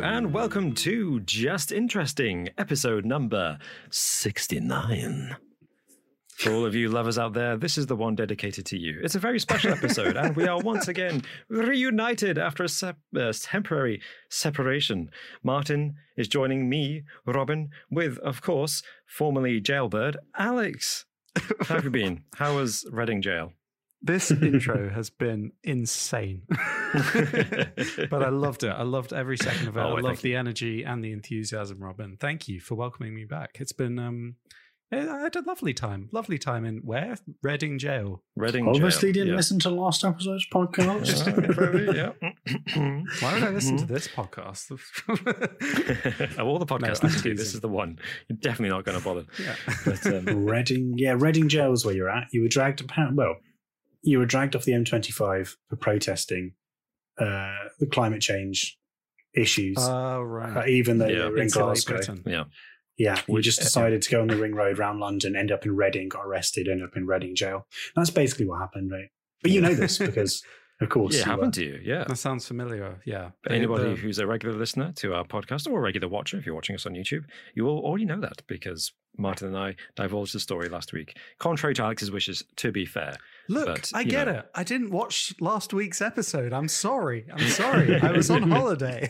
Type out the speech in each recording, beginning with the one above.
and welcome to Just Interesting, episode number 69. For all of you lovers out there, this is the one dedicated to you. It's a very special episode, and we are once again reunited after a temporary separation. Martin is joining me, Robin, with, of course, formerly Jailbird, Alex. How have you been? How was Reading Jail? This intro has been insane. But I loved it. I loved every second of it. I loved the energy and the enthusiasm, Robin. Thank you for welcoming me back. It's been... I had a lovely time. Lovely time in where? Reading Jail. Reading Obviously Jail. didn't listen to last episode's podcast. Why would I listen to this podcast? Of all the podcasts this is the one. You're definitely not going to bother. Yeah. But, Reading Jail is where you're at. You were dragged off the M25 for protesting the climate change issues. Oh, right. Even though you were in Glasgow. Yeah. Yeah, we just decided to go on the ring road around London, end up in Reading, got arrested, ended up in Reading Jail. That's basically what happened, right? But you know this because, of course, it happened to you. Yeah, that sounds familiar. Yeah, anybody who's a regular listener to our podcast or a regular watcher, if you're watching us on YouTube, you will already know that because Martin and I divulged the story last week, contrary to Alex's wishes. To be fair, look, I get it. I didn't watch last week's episode. I'm sorry. I was on holiday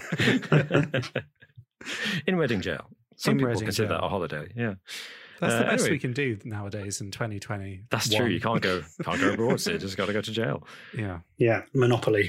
in Reading Jail. Some people consider that a holiday. Yeah, that's the best we can do nowadays in 2020. That's true. You can't go abroad, so you just got to go to jail. Yeah. Monopoly.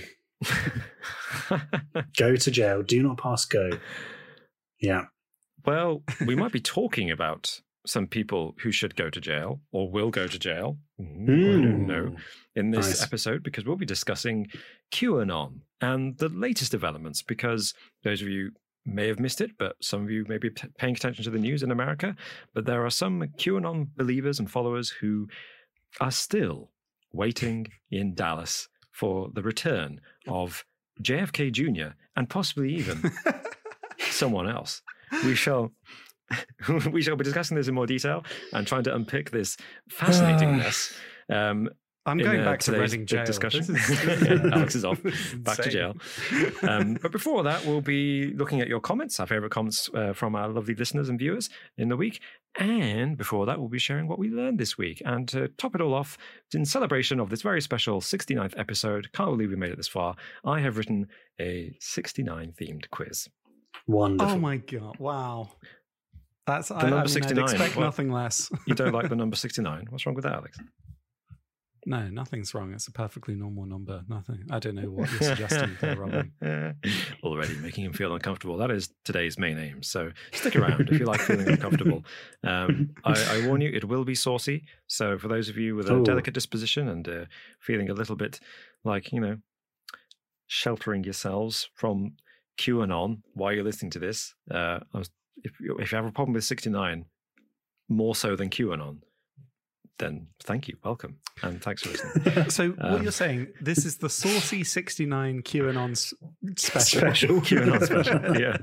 Go to jail. Do not pass go. Yeah. Well, we might be talking about some people who should go to jail or will go to jail. I don't know in this episode because we'll be discussing QAnon and the latest developments. Because those of you may have missed it, but some of you may be paying attention to the news in America. But there are some QAnon believers and followers who are still waiting in Dallas for the return of JFK Jr. and possibly even someone else. We shall be discussing this in more detail and trying to unpick this fascinating mess. I'm going back to Reading Jail. Discussion. Alex is off. Back to jail. But before that, we'll be looking at your comments, our favourite comments from our lovely listeners and viewers in the week. And before that, we'll be sharing what we learned this week. And to top it all off, in celebration of this very special 69th episode, can't believe we made it this far, I have written a 69-themed quiz. Wonderful. Oh my God. Wow. That's the number 69. I'd expect nothing less. You don't like the number 69? What's wrong with that, Alex? No, nothing's wrong. It's a perfectly normal number. Nothing. I don't know what you're suggesting there, Robin. Already making him feel uncomfortable. That is today's main aim. So stick around if you like feeling uncomfortable. I warn you, it will be saucy. So for those of you with a delicate disposition and feeling a little bit like, sheltering yourselves from QAnon while you're listening to this, if you have a problem with 69, more so than QAnon, then thank you, welcome, and thanks for listening. So what you're saying, this is the saucy 69 QAnon special. QAnon special, yeah.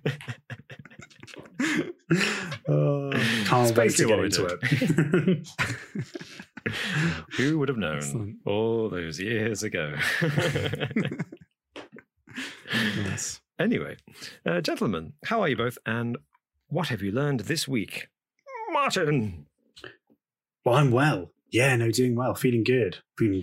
Can't wait to get into it. Who would have known? Excellent. All those years ago? Yes. Anyway, gentlemen, how are you both, and what have you learned this week? Martin! Well, I'm well. Yeah, no, doing well. Feeling good.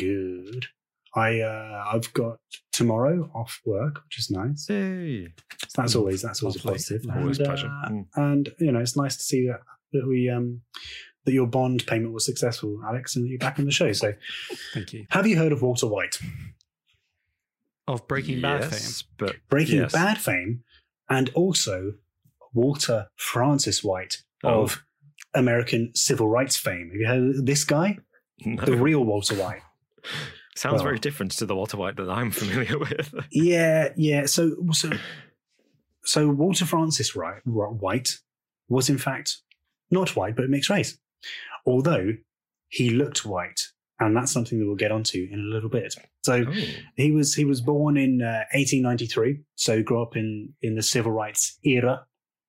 I've got tomorrow off work, which is nice. Hey. So that's always a positive. Always a pleasure. And it's nice to see that we that your bond payment was successful, Alex, and that you're back on the show. So thank you. Have you heard of Walter White? Of Breaking Bad fame. But Breaking Bad fame, and also Walter Francis White of American civil rights fame. Have you heard of this guy? No. The real Walter White. Sounds very different to the Walter White that I'm familiar with. Yeah. So Walter Francis White was in fact not white, but mixed race. Although he looked white, and that's something that we'll get onto in a little bit. So he was born in 1893, so grew up in the civil rights era,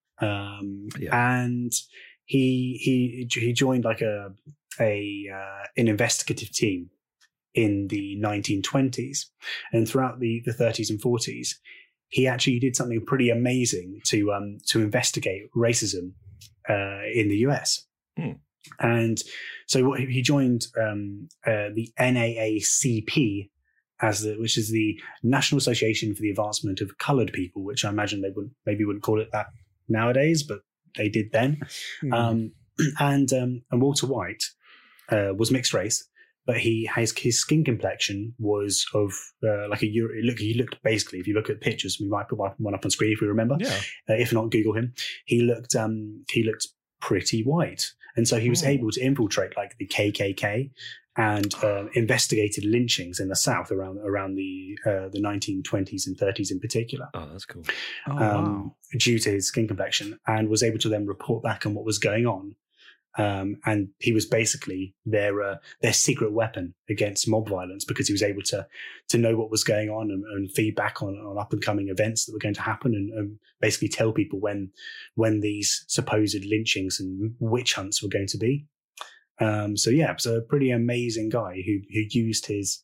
and he joined like an investigative team in the 1920s, and throughout the 30s and 40s, he actually did something pretty amazing to investigate racism in the US. And so he joined the NAACP, which is the National Association for the Advancement of Coloured People, which I imagine they wouldn't call it that nowadays, but they did then. And Walter White was mixed race, but his skin complexion was of like a he looked basically, if you look at pictures, we might put one up on screen if we remember. If not, Google him. He looked pretty white, and so he was able to infiltrate like the KKK and investigated lynchings in the South around the 1920s and 30s in particular. Oh, that's cool. Wow. Due to his skin complexion, and was able to then report back on what was going on. And he was basically their secret weapon against mob violence, because he was able to know what was going on and feedback on up and coming events that were going to happen, and basically tell people when these supposed lynchings and witch hunts were going to be. So a pretty amazing guy who used his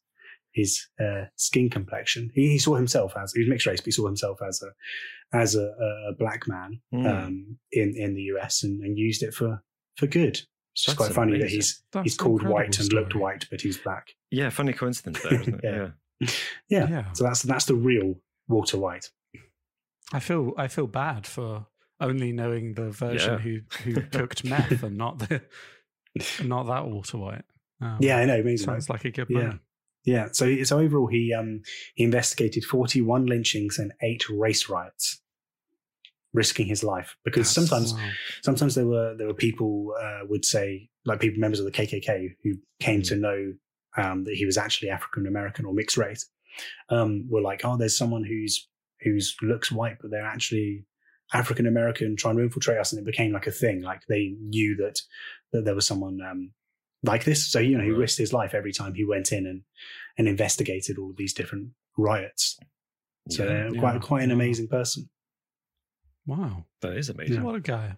skin complexion. He saw himself he was mixed race, but he saw himself as a black man in the US and used it for good. It's just quite funny that he's called white and looked white, but he's black. Yeah, funny coincidence there, isn't it? Yeah. So that's the real Walter White. I feel bad for only knowing the version who cooked meth and not that Walter White. Yeah, I know. Amazing. Sounds like a good man. Yeah. So overall, he investigated 41 lynchings and 8 race riots, risking his life, because sometimes there were people would say, like members of the KKK who came to know that he was actually African American or mixed race, were like, oh, there's someone who's looks white but they're actually African American trying to infiltrate us, and it became like a thing. Like they knew that there was someone like this, so he risked his life every time he went in and investigated all of these different riots. So quite an amazing person. Wow. That is amazing. What a guy.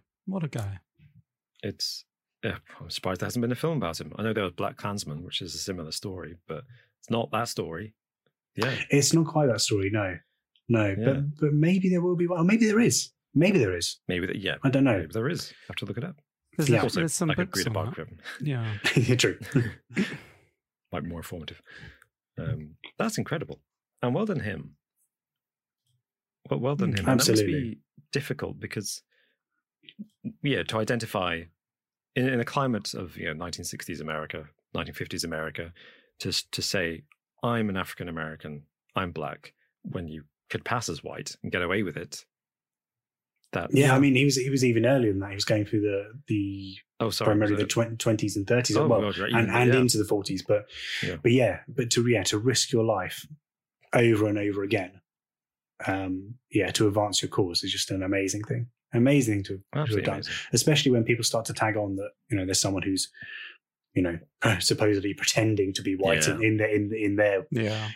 I'm surprised there hasn't been a film about him. I know there was Black Klansman, which is a similar story, but it's not that story. Yeah. It's not quite that story, no. Yeah. But maybe there will be one. Or maybe there is. I don't know. Maybe there is. I have to look it up. There's some I could books read on about that. him. Yeah. True. Might be more informative. That's incredible. And well done him. Well done him. And Absolutely. that must be difficult because, to identify in a climate of 1960s America, 1950s America, to say I'm an African American, I'm black, when you could pass as white and get away with it. I mean, he was even earlier than that. He was going through the primarily the 20s and 30s, and into the 40s. But to risk your life over and over again, to advance your cause is just an amazing thing. Amazing to have done, amazing. Especially when people start to tag on that there's someone who's supposedly pretending to be white in the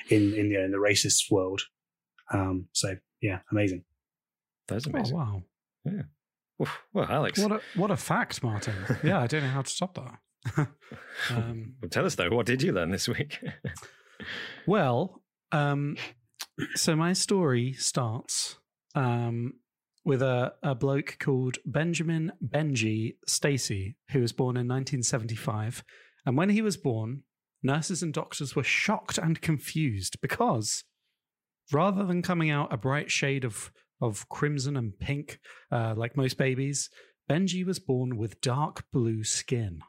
racist world. Amazing. That's amazing. Oh, wow. Yeah. Well, Alex. What a fact, Martin. Yeah, I don't know how to stop that. Well, tell us, though, what did you learn this week? Well, so my story starts with a bloke called Benjamin Benji Stacy, who was born in 1975. And when he was born, nurses and doctors were shocked and confused because rather than coming out a bright shade of crimson and pink, like most babies, Benji was born with dark blue skin.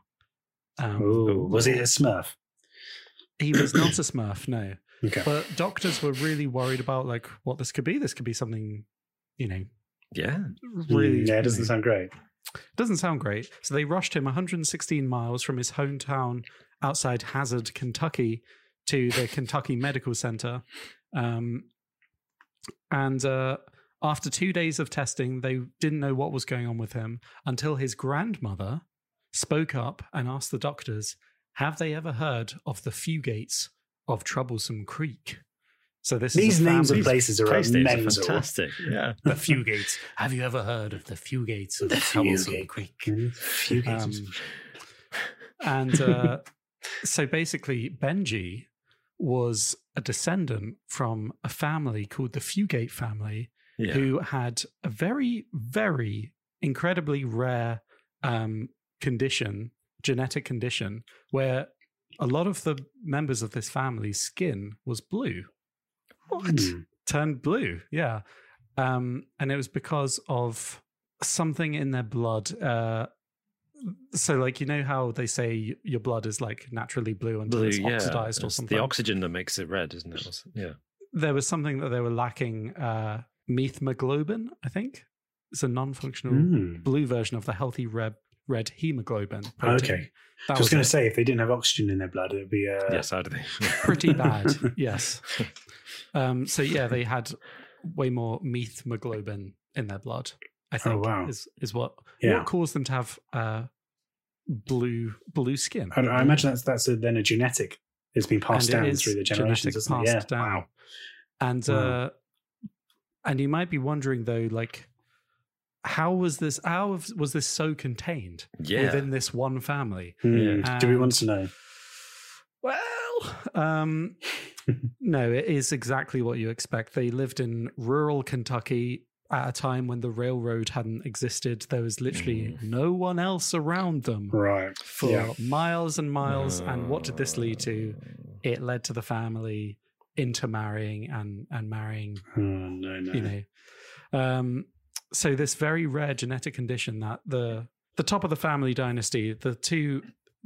Was he a Smurf? He was not a Smurf, no. Okay. But doctors were really worried about what this could be. This could be something, really. Yeah, it doesn't sound great. Doesn't sound great. So they rushed him 116 miles from his hometown outside Hazard, Kentucky, to the Kentucky Medical Center. And after 2 days of testing, they didn't know what was going on with him until his grandmother spoke up and asked the doctors, have they ever heard of the Fugates of Troublesome Creek? So these names of places are mental. Fantastic. Yeah. The Fugates. Have you ever heard of the Fugates of Troublesome Creek? Fugates. And so basically, Benji was a descendant from a family called the Fugate family, who had a very, very incredibly rare genetic condition, where a lot of the members of this family's skin was blue. What? Turned blue, yeah. And it was because of something in their blood. So, like, you know how they say your blood is like naturally blue until it's oxidized or something? The oxygen that makes it red, isn't it? Yeah. There was something that they were lacking, methemoglobin, I think. It's a non-functional blue version of the healthy red hemoglobin protein. Okay. I was going to say, if they didn't have oxygen in their blood, it would be yes, how do they? Pretty bad, yes. So, yeah, they had way more methemoglobin in their blood, I think, is what caused them to have blue skin. I imagine that's then a genetic. It's been passed down through the generations, isn't it? Yeah. Wow. And you might be wondering, though, like, how was this so contained within this one family? Do we want to know? Well, no, it is exactly what you expect. They lived in rural Kentucky at a time when the railroad hadn't existed. There was literally no one else around them for miles and miles. And what did this lead to? It led to the family intermarrying and marrying. You know, so this very rare genetic condition that the top of the family dynasty, the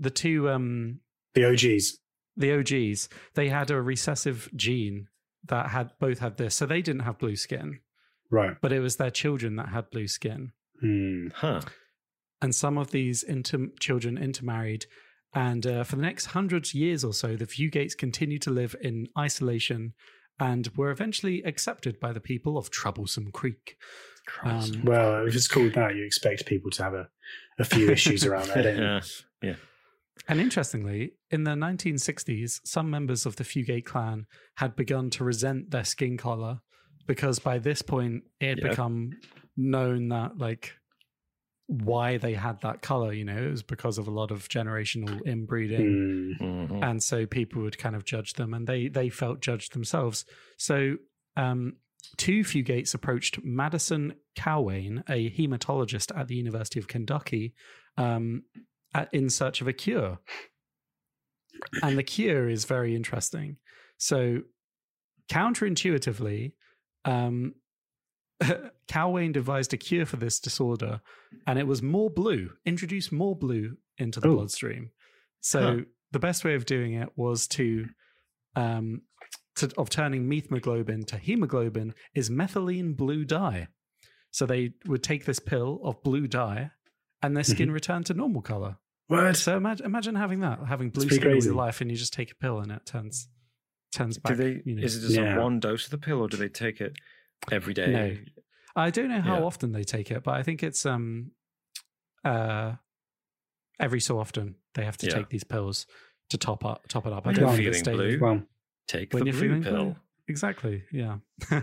OGs, they had a recessive gene that both had this. So they didn't have blue skin. Right. But it was their children that had blue skin. Huh. And some of these children intermarried. And for the next 100 years or so, the Fugates continued to live in isolation and were eventually accepted by the people of Troublesome Creek. Well, if it's called that, you expect people to have a few issues around that, don't you? Yeah. And interestingly, in the 1960s, some members of the Fugate clan had begun to resent their skin color, because by this point it had become known that, like, why they had that color, you know, it was because of a lot of generational inbreeding. And so people would kind of judge them, and they felt judged themselves. So two Fugates approached Madison Cowain, a hematologist at the University of Kentucky, in search of a cure. And the cure is very interesting. So counterintuitively, Cowain devised a cure for this disorder, and it was introduce more blue into the bloodstream. So the best way of doing it was of turning methemoglobin to hemoglobin is methylene blue dye. So they would take this pill of blue dye, and their skin returned to normal color. What? So imagine having blue skin all your life, and you just take a pill and it turns back. Is it just one dose of the pill, or do they take it every day? No, I don't know how often they take it, but I think it's every so often they have to take these pills to top it up. I don't know feeling blue. Well, take the blue pill. Blue. Exactly. Yeah.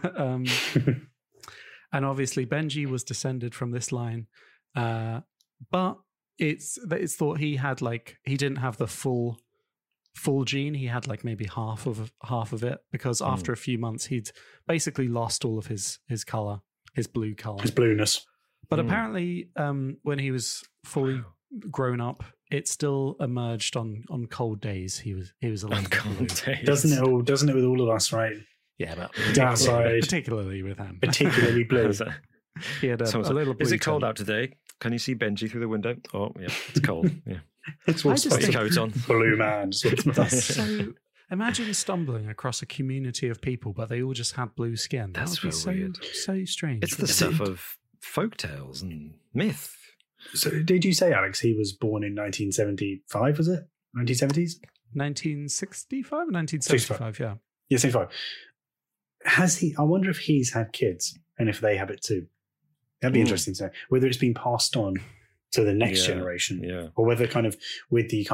And obviously Benji was descended from this line, but it's thought he didn't have the full gene. He had like maybe half of it, because after a few months he'd basically lost all of his color, his blue color, his blueness. But apparently, when he was fully grown up, it still emerged on cold days. He was a little cold days. Doesn't it with all of us, right? Yeah, but particularly with him, particularly blue. He had a little blue. Is it cold out today? Can you see Benji through the window? Oh, yeah, it's cold. Yeah, it's all his coat on. Blue man. So imagine stumbling across a community of people, but they all just had blue skin. That's so weird. So strange. It's the stuff of folktales and myth. So, did you say, Alex, he was born in 1975? Was it 1970s? 1965 or 1975? Yeah. Yeah, 75. Has he? I wonder if he's had kids and if they have it too. That'd be interesting to know whether it's been passed on to the next generation, or whether with the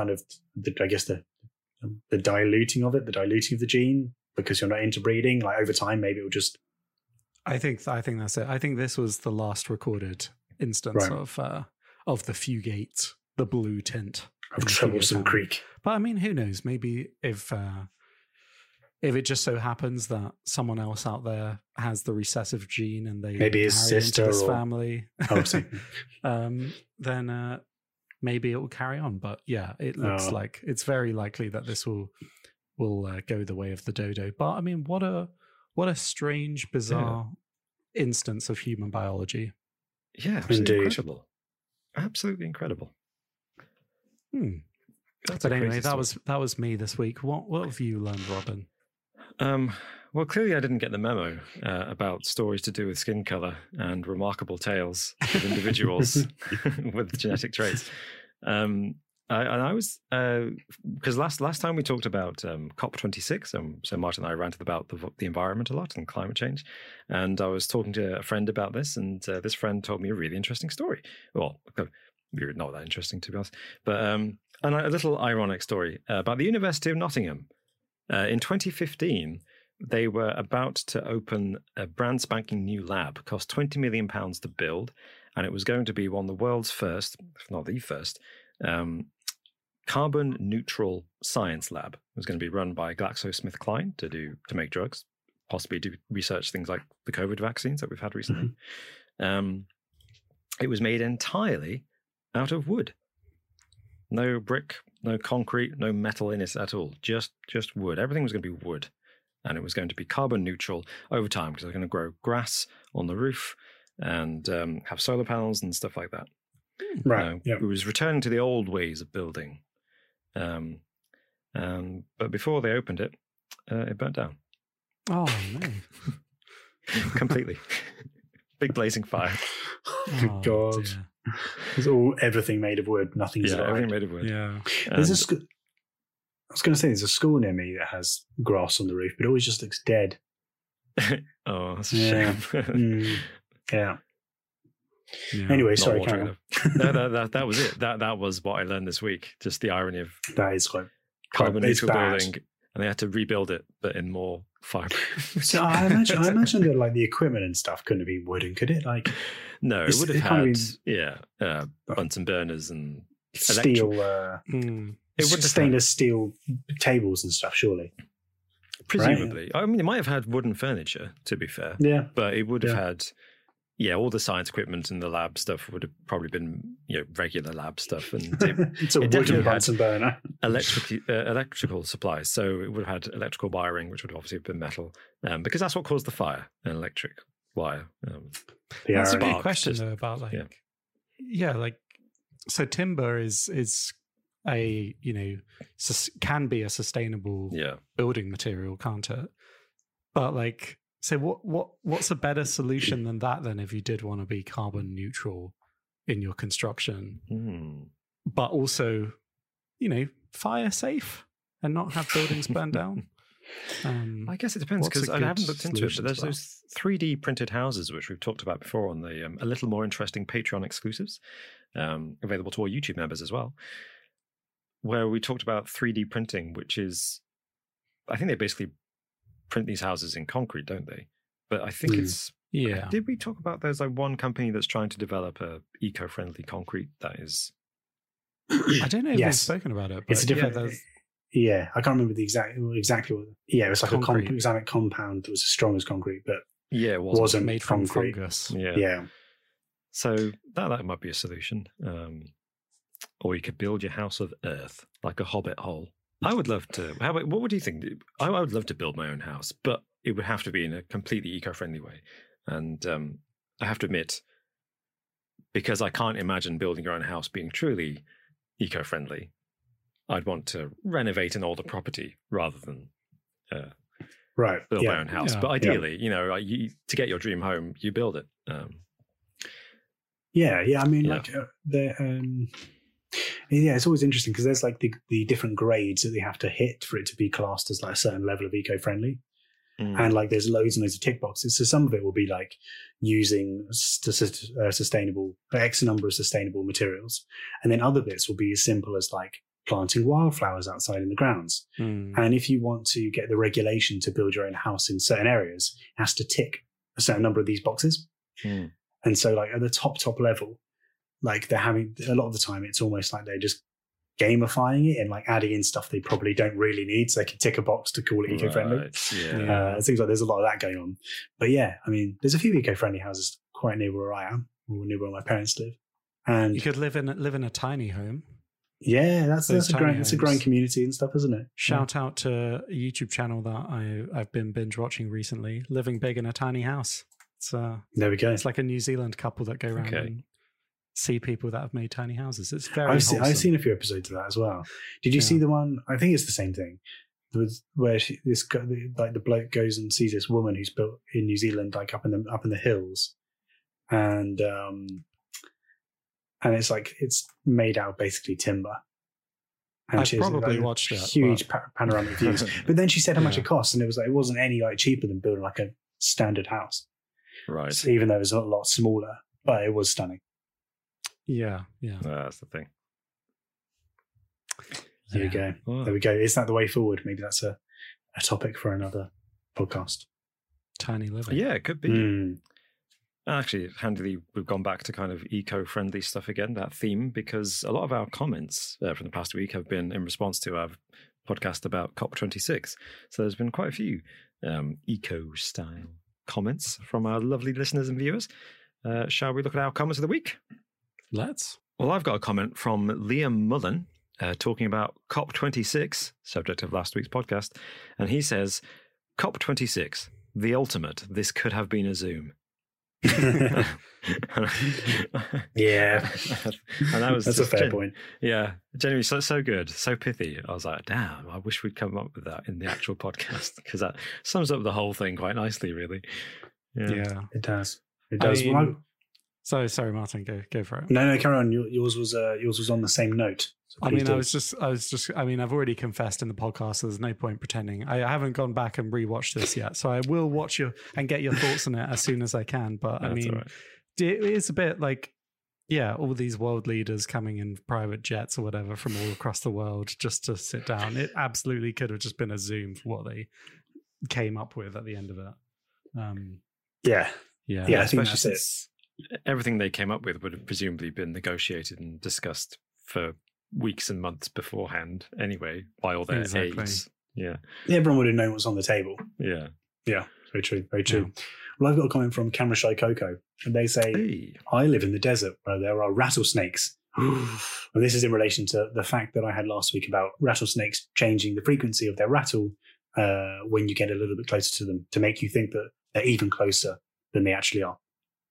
diluting of the gene, because you're not interbreeding. Like over time, maybe it will just. I think that's it. I think this was the last recorded instance of the Fugate, the blue tint of Troublesome Creek. But I mean, who knows? Maybe if if it just so happens that someone else out there has the recessive gene and they maybe his sister into this or family, then maybe it will carry on. But yeah, it looks like it's very likely that this will go the way of the dodo. But I mean, what a strange, bizarre instance of human biology. Yeah, absolutely incredible. Absolutely incredible. But anyway, that was me this week. What have you learned, Robin? Well, clearly I didn't get the memo about stories to do with skin color and remarkable tales of individuals with genetic traits. I was because last time we talked about COP26, so Martin and I ranted about the environment a lot and climate change, and I was talking to a friend about this, and this friend told me a really interesting story. Well, not that interesting to be honest, but a little ironic story about the University of Nottingham. In 2015, they were about to open a brand spanking new lab, cost £20 million to build, and it was going to be one of the world's first, if not the first, carbon neutral science lab. It was going to be run by GlaxoSmithKline to make drugs, possibly do research things like the COVID vaccines that we've had recently. It was made entirely out of wood. No brick, no concrete, no metal in it at all. Just wood. Everything was going to be wood. And it was going to be carbon neutral over time because they're going to grow grass on the roof and have solar panels and stuff like that. Right. It was returning to the old ways of building. But before they opened it, it burnt down. Oh, no. Completely. Big blazing fire. Oh, God. Dear. It's everything made of wood. Nothing's everything made of wood. Yeah. There's I was going to say there's a school near me that has grass on the roof, but it always just looks dead. Oh, that's a shame. Yeah. Anyway, sorry, carry on. That was it. That was what I learned this week. Just the irony of that is quite carbon neutral building, and they had to rebuild it, but in more fiber. So I imagine that like the equipment and stuff couldn't have been wooden, could it? Like, no, it would have had Bunsen burners and steel. It would stainless steel tables and stuff, surely. Presumably, right? I mean, it might have had wooden furniture. To be fair, but it would have had. Yeah, all the science equipment and the lab stuff would have probably been, regular lab stuff, and it's a wooden Bunsen burner. Electrical supplies, so it would have had electrical wiring, which would obviously have been metal, because that's what caused the fire, an electric wire. That's a good question though about so timber is a can be a sustainable building material, can't it? But so what's a better solution than that then if you did want to be carbon neutral in your construction, but also, fire safe and not have buildings burned down? I guess it depends because I haven't looked into it, but there's those 3D printed houses which we've talked about before on the a little more interesting Patreon exclusives, available to all YouTube members as well, where we talked about 3D printing, which is, I think they basically print these houses in concrete, don't they? But I think it's did we talk about there's one company that's trying to develop a eco-friendly concrete that is I don't know if we've spoken about it, but it's a different I can't remember the exactly what it was like concrete. A examic compound that was as strong as concrete, but it wasn't made from fungus. So that might be a solution. Or you could build your house of earth like a hobbit hole. I would love to. What would you think? I would love to build my own house, but it would have to be in a completely eco-friendly way. And I have to admit, because I can't imagine building your own house being truly eco-friendly, I'd want to renovate an older property rather than build my own house. But ideally, to get your dream home, you build it. I mean, it's always interesting because there's the different grades that they have to hit for it to be classed as a certain level of eco-friendly. And there's loads and loads of tick boxes. So some of it will be using sustainable, X number of sustainable materials. And then other bits will be as simple as planting wildflowers outside in the grounds. And if you want to get the regulation to build your own house in certain areas, it has to tick a certain number of these boxes. And so at the top level, they're having, a lot of the time, it's almost like they're just gamifying it and like adding in stuff they probably don't really need, so they can tick a box to call it eco-friendly. Right. It seems like there's a lot of that going on. But yeah, I mean, there's a few eco-friendly houses quite near where I am, or near where my parents live. And you could live in a tiny home. Yeah, that's a growing community and stuff, isn't it? Shout out to a YouTube channel that I've been binge watching recently, Living Big in a Tiny House. It's there we go. It's like a New Zealand couple that go around and see people that have made tiny houses. It's very I've seen a few episodes of that as well. Did you see the one? I think it's the same thing. Where the bloke goes and sees this woman who's built in New Zealand, like up in the hills, and it's like it's made out of basically timber. And I've probably watched it. Huge panoramic views. But then she said how much it costs, and it wasn't any like cheaper than building like a standard house. Right. So even though it was a lot smaller, but it was stunning. Yeah. That's the thing. There we go. Wow. There we go. Is that the way forward? Maybe that's a topic for another podcast. Tiny living. Yeah, it could be. Actually, handily, we've gone back to kind of eco-friendly stuff again, that theme, because a lot of our comments from the past week have been in response to our podcast about COP26. So there's been quite a few eco-style comments from our lovely listeners and viewers. Shall we look at our comments of the week? Let's. Well, I've got a comment from Liam Mullen talking about COP26, subject of last week's podcast. And he says, COP26, the ultimate, this could have been a Zoom. Yeah. And that's a fair point. Yeah. Genuinely so good, so pithy. I was like, damn, I wish we'd come up with that in the actual podcast, because that sums up the whole thing quite nicely, really. Yeah. It does. It does. Sorry, Martin, go for it. No, carry on. Yours was on the same note. So I mean, I was just. I mean, I've already confessed in the podcast, so there's no point pretending. I haven't gone back and rewatched this yet, so I will watch you and get your thoughts on it as soon as I can. But I mean, it is a bit like, all these world leaders coming in private jets or whatever from all across the world just to sit down. It absolutely could have just been a Zoom for what they came up with at the end of it. Yeah, I think that's it. Everything they came up with would have presumably been negotiated and discussed for weeks and months beforehand anyway by all their aides. Yeah. Everyone would have known what's on the table. Yeah. Very true. Yeah. Well, I've got a comment from Camera Shy Coco, and they say, I live in the desert where there are rattlesnakes. And this is in relation to the fact that I had last week about rattlesnakes changing the frequency of their rattle when you get a little bit closer to them, to make you think that they're even closer than they actually are.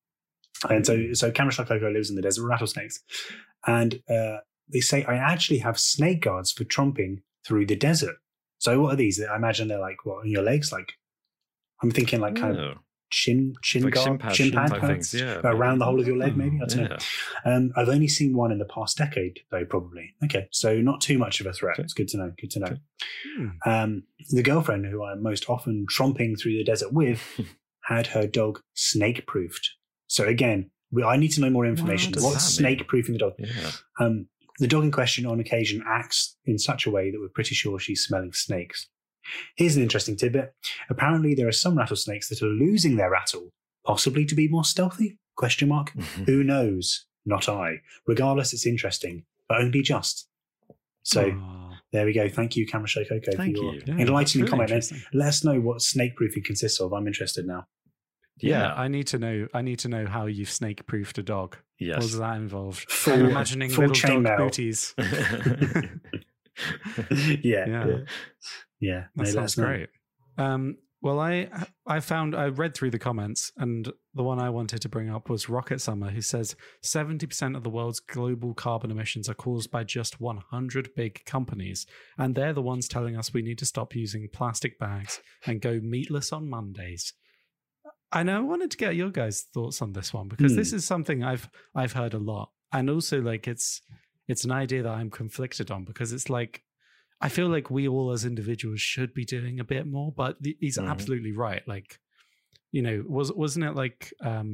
And so Camera Shy Coco lives in the desert with rattlesnakes. And they say, I actually have snake guards for tromping through the desert. So what are these? I imagine they're like, what, on your legs? Like, I'm thinking like kind of shin like guard, shin pad pads around the whole of your leg, maybe. I don't know. I've only seen one in the past decade, though, probably. Okay, so not too much of a threat. It's good to know. Good to know. The girlfriend who I'm most often tromping through the desert with had her dog snake-proofed. So again, I need to know more information. What's snake-proofing the dog? Yeah. The dog in question on occasion acts in such a way that we're pretty sure she's smelling snakes. Here's an interesting tidbit. Apparently there are some rattlesnakes that are losing their rattle, possibly to be more stealthy? ? Who knows? Not I. Regardless, it's interesting, but only just. So there we go. Thank you, Camera Shy Coco, for your enlightening comment. And let us know what snake-proofing consists of. I'm interested now. Yeah, I need to know how you've snake-proofed a dog. Yes. What does that involve? I'm imagining little dog booties. Yeah. That sounds great. Well, I read through the comments, and the one I wanted to bring up was Rocket Summer, who says 70% of the world's global carbon emissions are caused by just 100 big companies, and they're the ones telling us we need to stop using plastic bags and go meatless on Mondays. I know I wanted to get your guys' thoughts on this one, because this is something I've heard a lot, and also like it's an idea that I'm conflicted on, because it's like I feel like we all as individuals should be doing a bit more, but he's absolutely right. Like, you know, wasn't it like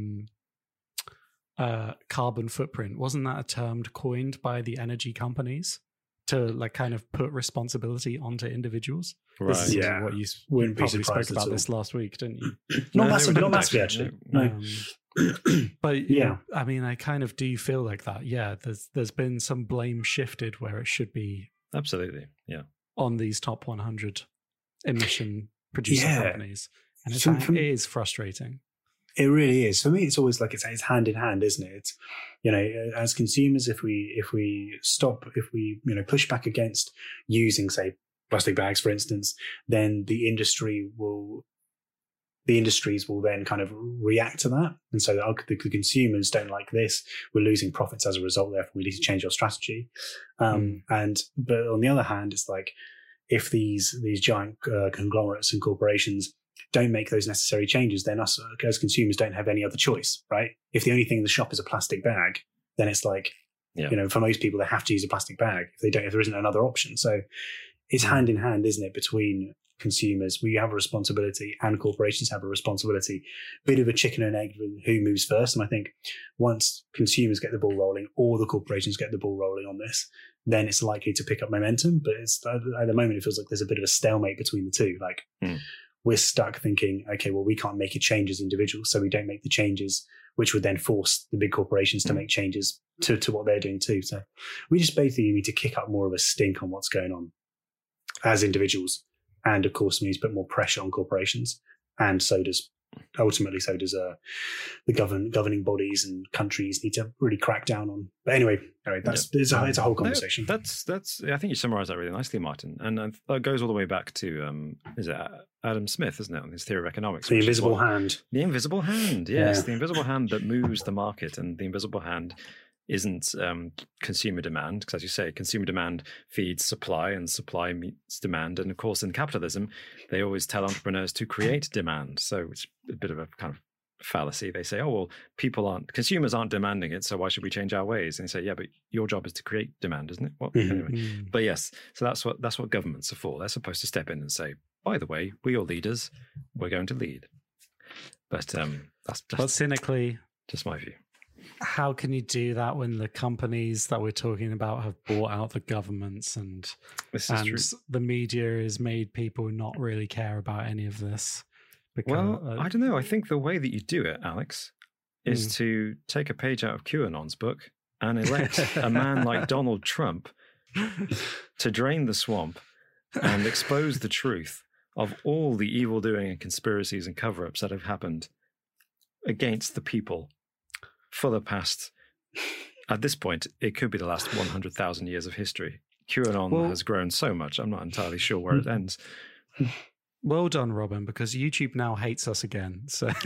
carbon footprint? Wasn't that a term coined by the energy companies to like kind of put responsibility onto individuals? Right. What you probably spoke about this last week, didn't you? Not massively actually. No. But yeah, I mean, I kind of do feel like that. Yeah, there's been some blame shifted where it should be absolutely, on these top 100 emission producer companies, and it is frustrating. It really is. For me, it's always like it's hand in hand, isn't it? It's, as consumers, if we stop, if we push back against using, say, plastic bags, for instance, then the industries will then kind of react to that. And so the consumers don't like this. We're losing profits as a result. Therefore, we need to change our strategy. But on the other hand, it's like if these giant conglomerates and corporations don't make those necessary changes, then us as consumers don't have any other choice, right? If the only thing in the shop is a plastic bag, then it's like, for most people, they have to use a plastic bag if there isn't another option. So it's hand in hand, isn't it, between consumers? We have a responsibility and corporations have a responsibility. Bit of a chicken and egg with who moves first. And I think once consumers get the ball rolling or the corporations get the ball rolling on this, then it's likely to pick up momentum. But at the moment, it feels like there's a bit of a stalemate between the two. Like we're stuck thinking, okay, well, we can't make a change as individuals, so we don't make the changes, which would then force the big corporations to make changes to what they're doing too. So we just basically need to kick up more of a stink on what's going on as individuals. And of course, means put more pressure on corporations. And ultimately the governing bodies and countries need to really crack down on. But anyway, it's a whole conversation. That's. I think you summarised that really nicely, Martin. And that goes all the way back to is it Adam Smith, isn't it, on his theory of economics? The invisible hand. The invisible hand, yes, the invisible hand that moves the market, and the invisible hand isn't consumer demand, because as you say, consumer demand feeds supply and supply meets demand. And of course, in capitalism, they always tell entrepreneurs to create demand. So it's a bit of a kind of fallacy. They say, oh, well, consumers aren't demanding it, so why should we change our ways? And they say, yeah, but your job is to create demand, isn't it? Well, anyway. But yes, so that's what governments are for. They're supposed to step in and say, by the way, we're your leaders, we're going to lead. But that's just, but cynically, just my view. How can you do that when the companies that we're talking about have bought out the governments and the media has made people not really care about any of this? Well, I don't know. I think the way that you do it, Alex, is to take a page out of QAnon's book and elect a man like Donald Trump to drain the swamp and expose the truth of all the evil doing and conspiracies and cover-ups that have happened against the people for the past, at this point, it could be the last 100,000 years of history. QAnon has grown so much, I'm not entirely sure where it ends. Well done, Robin, because YouTube now hates us again. So after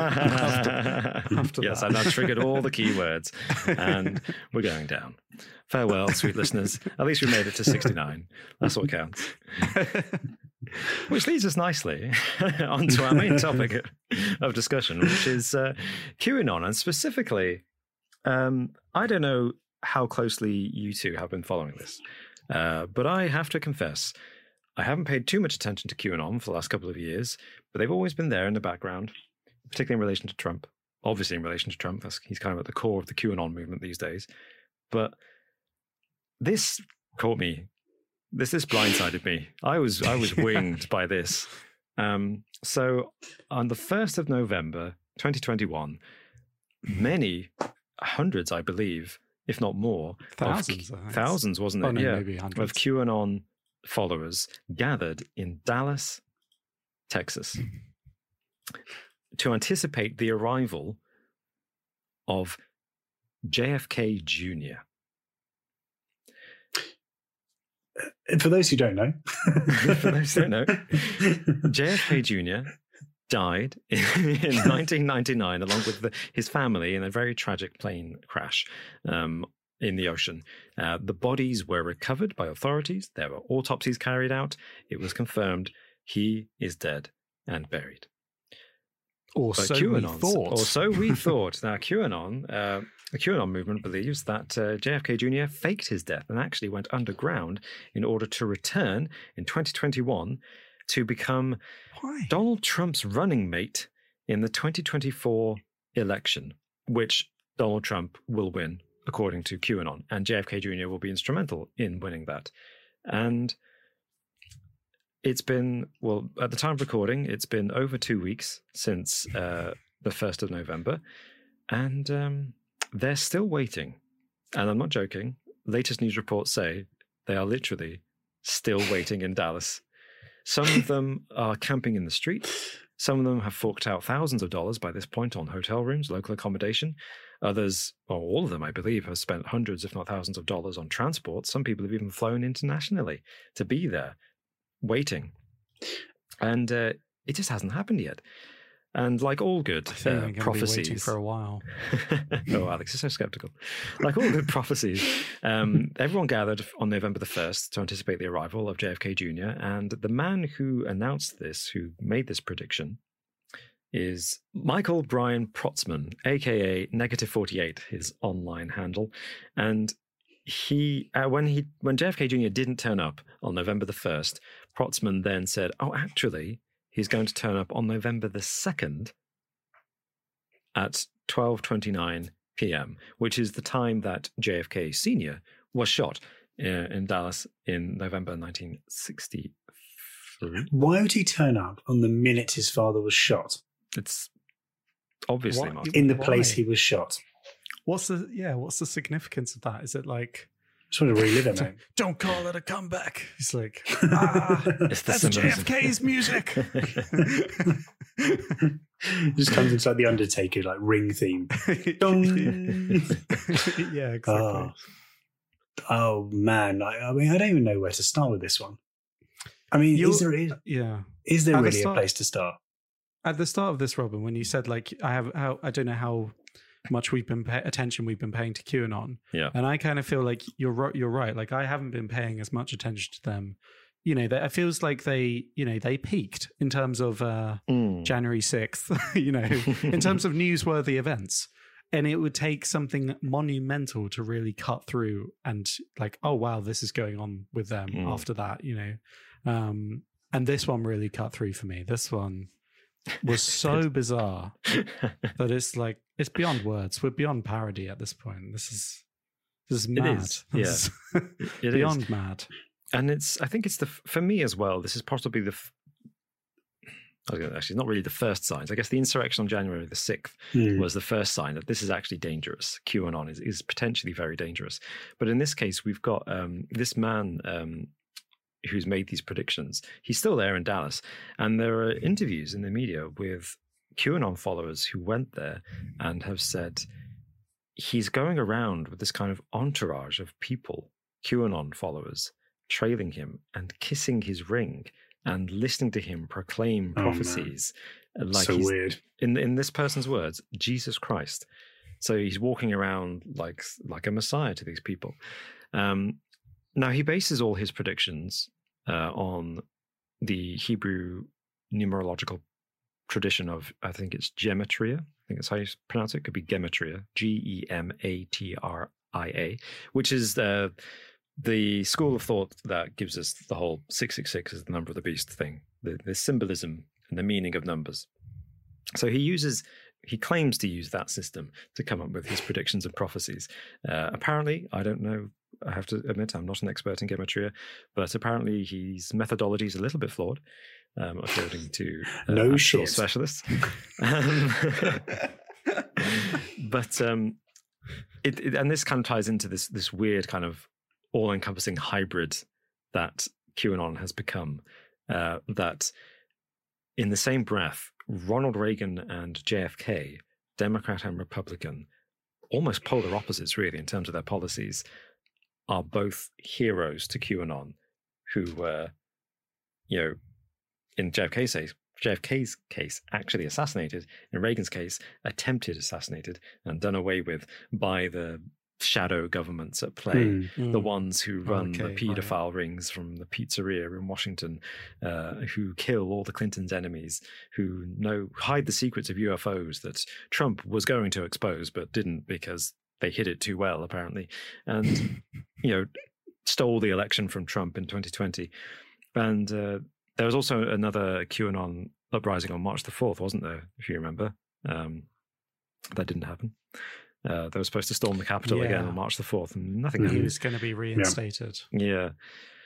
yes, I've now triggered all the keywords and we're going down. Farewell, sweet listeners. At least we made it to 69. That's what counts. Which leads us nicely onto our main topic of discussion, which is QAnon. And specifically, I don't know how closely you two have been following this, but I have to confess, I haven't paid too much attention to QAnon for the last couple of years, but they've always been there in the background, particularly in relation to Trump. Obviously in relation to Trump, he's kind of at the core of the QAnon movement these days. But this caught me. This blindsided me. I was winged by this. So on the 1st of November, 2021, many hundreds, I believe, if not more, thousands, wasn't it? Oh, no, maybe hundreds. Of QAnon followers gathered in Dallas, Texas, to anticipate the arrival of JFK Jr. For those who don't know, JFK Jr. died in 1999 along with his family in a very tragic plane crash in the ocean. The bodies were recovered by authorities. There were autopsies carried out. It was confirmed he is dead and buried. Or so we thought. Now, the QAnon movement believes that JFK Jr. faked his death and actually went underground in order to return in 2021 to become Donald Trump's running mate in the 2024 election, which Donald Trump will win, according to QAnon. And JFK Jr. will be instrumental in winning that. And it's been, at the time of recording, it's been over 2 weeks since the 1st of November. And they're still waiting. And I'm not joking. Latest news reports say they are literally still waiting in Dallas. Some of them are camping in the street. Some of them have forked out thousands of dollars by this point on hotel rooms, local accommodation. Others, or all of them, I believe, have spent hundreds, if not thousands of dollars on transport. Some people have even flown internationally to be there, waiting. And it just hasn't happened yet. And like all good prophecies, be waiting for a while. Oh, Alex is so skeptical. Like all good prophecies, everyone gathered on November the 1st to anticipate the arrival of JFK Jr. And the man who announced this, who made this prediction, is Michael Brian Protzman, aka Negative48, his online handle. And he, when JFK Jr. didn't turn up on November the 1st, Protzman then said, "Oh, actually, he's going to turn up on November the 2nd at 12:29 p.m., which is the time that JFK Sr. was shot in Dallas in November 1963. Why would he turn up on the minute his father was shot? It's obviously in the place he was shot. What's the significance of that? Is it like, just want to relive it, mate. Don't call it a comeback. He's like, that's JFK's music. Just comes inside the Undertaker, like Ring theme. Yeah, exactly. Oh man, I mean, I don't even know where to start with this one. I mean, is there really a place to start? At the start of this, Robin, when you said like, I don't know how much attention we've been paying to QAnon. Yeah. And I kind of feel like you're right. Like I haven't been paying as much attention to them. You know, it feels like they peaked in terms of January 6th, you know, in terms of newsworthy events. And it would take something monumental to really cut through and like, oh, wow, this is going on with them after that, you know. And this one really cut through for me. This one was so bizarre that it's like, it's beyond words. We're beyond parody at this point. This is mad. It is. Yeah. It beyond is mad. And I think it's for me as well, this is possibly actually not really the first signs. I guess the insurrection on January the 6th was the first sign that this is actually dangerous. QAnon is potentially very dangerous. But in this case, we've got this man who's made these predictions. He's still there in Dallas. And there are interviews in the media with QAnon followers who went there and have said he's going around with this kind of entourage of people, QAnon followers, trailing him and kissing his ring and listening to him proclaim prophecies. Like so weird. In this person's words, Jesus Christ. So he's walking around like a messiah to these people. Now, he bases all his predictions on the Hebrew numerological tradition of, I think it's gematria. I think that's how you pronounce it. It could be gematria, Gematria, which is the school of thought that gives us the whole 666 is the number of the beast thing, the symbolism and the meaning of numbers. So he claims to use that system to come up with his predictions and prophecies. Apparently, I don't know, I have to admit, I'm not an expert in gematria, but apparently his methodology is a little bit flawed, according to specialists. But and this kind of ties into this weird kind of all-encompassing hybrid that QAnon has become, that in the same breath, Ronald Reagan and JFK, Democrat and Republican, almost polar opposites really in terms of their policies, are both heroes to QAnon who were, in JFK's case, actually assassinated, in Reagan's case, attempted assassinated and done away with by the shadow governments at play, the ones who run the pedophile rings from the pizzeria in Washington, who kill all the Clintons' enemies, who hide the secrets of UFOs that Trump was going to expose but didn't because they hid it too well, apparently, and stole the election from Trump in 2020. And there was also another QAnon uprising on March the 4th, wasn't there, if you remember? That didn't happen. They were supposed to storm the Capitol again on March the 4th, and nothing happened. He was going to be reinstated. Yeah.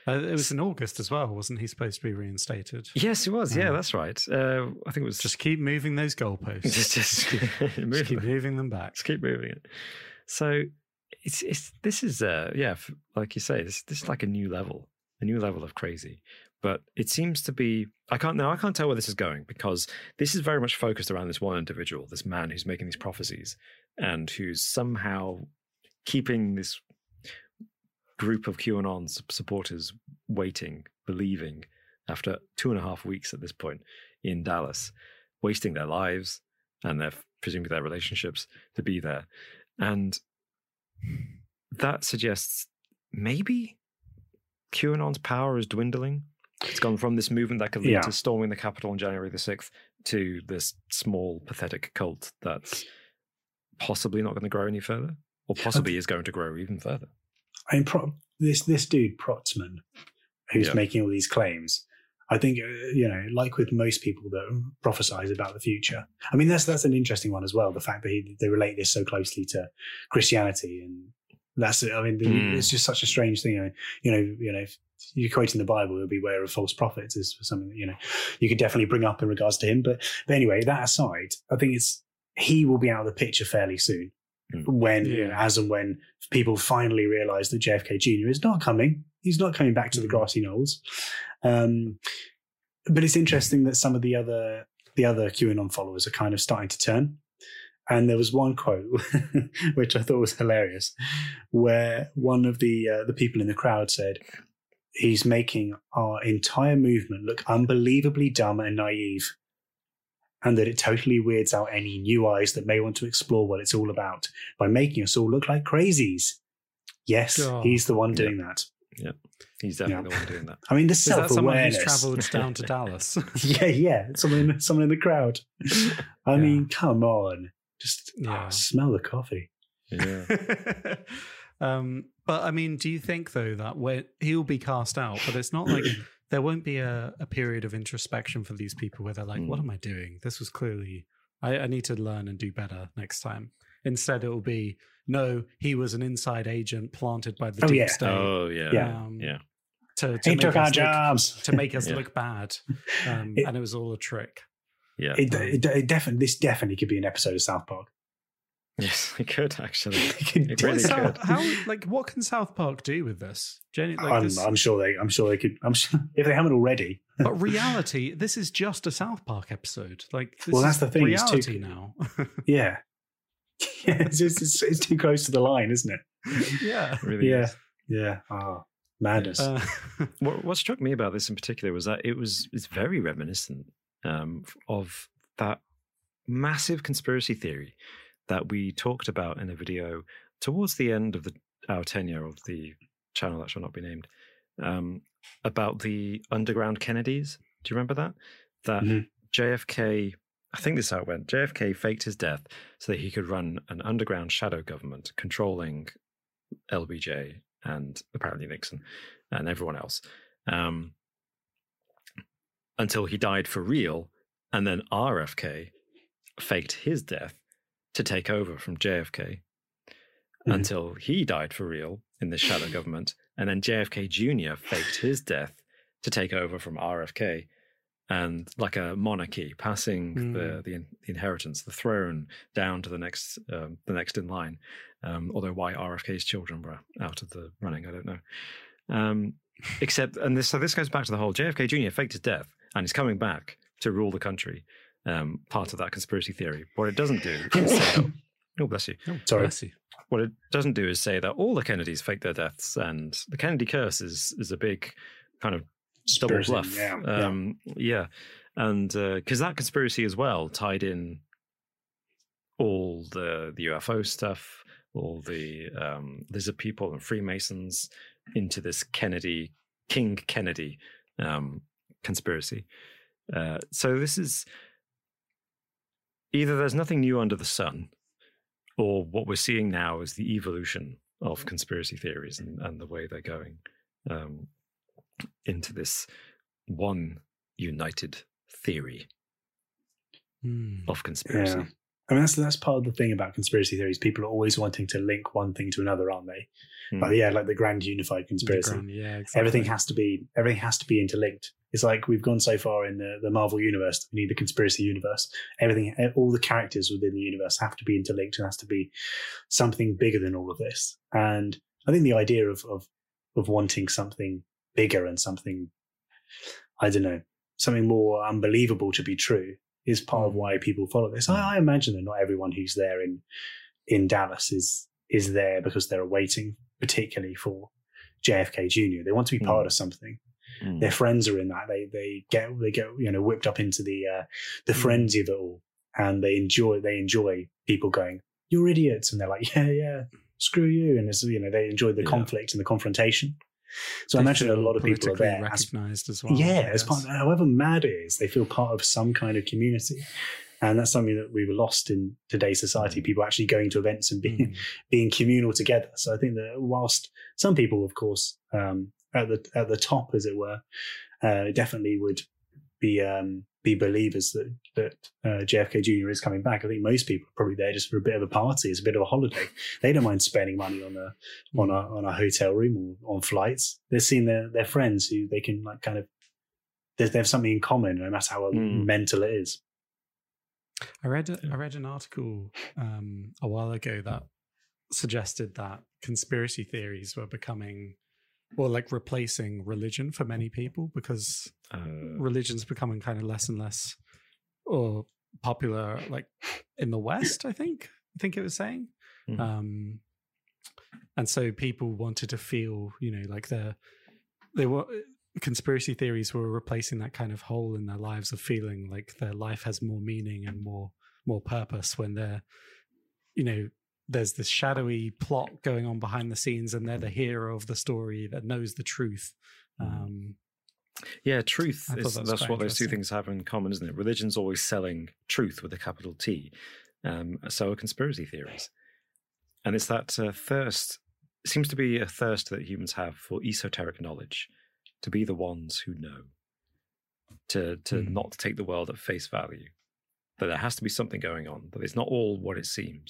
It was in August as well, wasn't he supposed to be reinstated? Yes, he was. Yeah, that's right. I think it was just keep moving those goalposts. just keep moving them back. Just keep moving it. So this is like you say, this is like a new level of crazy. But it seems to be I can't tell where this is going, because this is very much focused around this one individual, this man who's making these prophecies and who's somehow keeping this group of QAnon supporters waiting, believing, after 2.5 weeks at this point in Dallas, wasting their lives and presumably their relationships to be there. And that suggests maybe QAnon's power is dwindling. It's gone from this movement that could lead to storming the Capitol on January the 6th to this small, pathetic cult that's possibly not going to grow any further, or possibly is going to grow even further. I mean, this dude Protzman, who's making all these claims, I think, like with most people that prophesize about the future. I mean, that's an interesting one as well. The fact that they relate this so closely to Christianity, and it's just such a strange thing. If you're quoting the Bible, it'll beware of false prophets is something that you could definitely bring up in regards to him. But anyway, that aside, I think he will be out of the picture fairly soon. As and when people finally realize that JFK Jr. is not coming. He's not coming back to the grassy knolls. But it's interesting that some of the other QAnon followers are kind of starting to turn. And there was one quote which I thought was hilarious, where one of the people in the crowd said, "He's making our entire movement look unbelievably dumb and naive, and that it totally weirds out any new eyes that may want to explore what it's all about by making us all look like crazies." Yes, he's the one doing that. Yeah, he's definitely the one doing that. I mean, the self-awareness. Is that someone who's travelled down to Dallas? Yeah. Someone in the crowd. I mean, come on. Just smell the coffee. Yeah. But I mean, do you think, though, that he'll be cast out, but it's not like there won't be a period of introspection for these people where they're like, what am I doing? This was clearly, I need to learn and do better next time. Instead, it will be, no, he was an inside agent planted by the deep state. Oh, yeah. He took our jobs. To make us look bad. And it was all a trick. Yeah. This definitely could be an episode of South Park. Yes, it could actually. It really could. What can South Park do with this? I'm sure they could. I'm sure if they haven't already. But reality, this is just a South Park episode. That's the thing. Reality now. Yeah. It's too close to the line, isn't it? Yeah. It really is. Yeah. Oh, madness. What struck me about this in particular was that it's very reminiscent of that massive conspiracy theory that we talked about in a video towards the end of our tenure of the channel that shall not be named, about the underground Kennedys. Do you remember that? That JFK, I think this is how it went, JFK faked his death so that he could run an underground shadow government controlling LBJ and apparently Nixon and everyone else, until he died for real, and then RFK faked his death to take over from JFK until he died for real in this shadow government, and then JFK Jr. faked his death to take over from RFK, and like a monarchy, passing the inheritance, the throne, down to the next in line. Although why RFK's children were out of the running, I don't know. So this goes back to the whole JFK Jr. faked his death and he's coming back to rule the country. Part of that conspiracy theory. What it doesn't do is say that, oh, bless you. Oh, sorry. Bless you. What it doesn't do is say that all the Kennedys faked their deaths, and the Kennedy curse is a big kind of double bluff. Yeah. And because that conspiracy as well tied in all the UFO stuff, all the lizard people and Freemasons into this King Kennedy conspiracy. So this is either there's nothing new under the sun, or what we're seeing now is the evolution of conspiracy theories and the way they're going into this one united theory of conspiracy. I mean, that's part of the thing about conspiracy theories. People are always wanting to link one thing to another, aren't they? Like the grand unified conspiracy. Exactly. Everything has to be interlinked. It's like we've gone so far in the Marvel universe. We need the conspiracy universe. All the characters within the universe have to be interlinked, and has to be something bigger than all of this. And I think the idea of wanting something bigger and something, I don't know, something more unbelievable to be true is part of why people follow this. I imagine that not everyone who's there in Dallas is there because they're waiting particularly for JFK Jr. They want to be part of something. Their friends are in that. They get whipped up into the frenzy of it all, and they enjoy people going, "You're idiots," and they're like, "Yeah, screw you," and it's, they enjoy the conflict and the confrontation. So I imagine a lot of people are there recognized as well. Yeah, as part of, however mad it is, they feel part of some kind of community. And that's something that we've lost in today's society, people actually going to events and being communal together. So I think that whilst some people, of course, at the top, as it were, definitely would be believers that JFK Jr. is coming back, I think most people are probably there just for a bit of a party. It's a bit of a holiday. They don't mind spending money on a hotel room or on flights. They're seeing their friends who they can they have something in common, no matter how mental it is. I read an article a while ago that suggested that conspiracy theories were becoming, or replacing religion for many people, because religion's becoming kind of less and less or popular, in the West. I think it was saying, and so people wanted to feel, they were. Conspiracy theories were replacing that kind of hole in their lives of feeling like their life has more meaning and more purpose when they're, there's this shadowy plot going on behind the scenes and they're the hero of the story that knows the truth. Truth that's what those two things have in common, isn't it? Religion's always selling truth with a capital T. So are conspiracy theories. And it's that thirst, it seems to be a thirst that humans have for esoteric knowledge, to be the ones who know, to not take the world at face value, that there has to be something going on, that it's not all what it seems.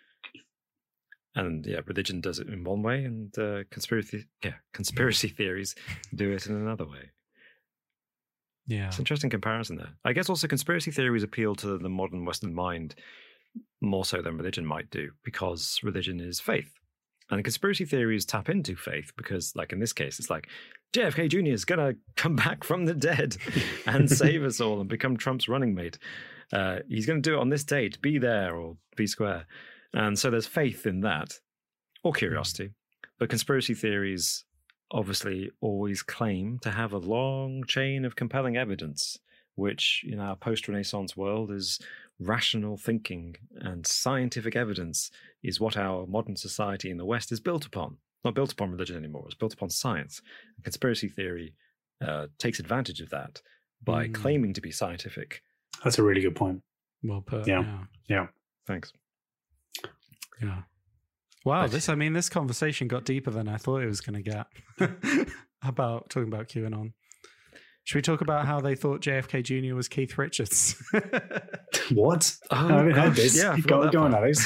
And religion does it in one way, and conspiracy theories do it in another way. Yeah, it's an interesting comparison there. I guess also conspiracy theories appeal to the modern Western mind more so than religion might do, because religion is faith. And conspiracy theories tap into faith because, in this case, it's JFK Jr. is going to come back from the dead and save us all and become Trump's running mate. He's going to do it on this date, be there or be square. And so there's faith in that, or curiosity. But conspiracy theories obviously always claim to have a long chain of compelling evidence, which in our post-Renaissance world is rational thinking, and scientific evidence is what our modern society in the West is built upon. Not built upon religion anymore, it's built upon science. And conspiracy theory takes advantage of that by claiming to be scientific. That's a really good point. Well put. Yeah. Thanks. Yeah. Wow, this conversation got deeper than I thought it was going to get. talking about QAnon. Should we talk about how they thought JFK Jr. was Keith Richards? What? Oh, I haven't heard this. Yeah, go on, Alex.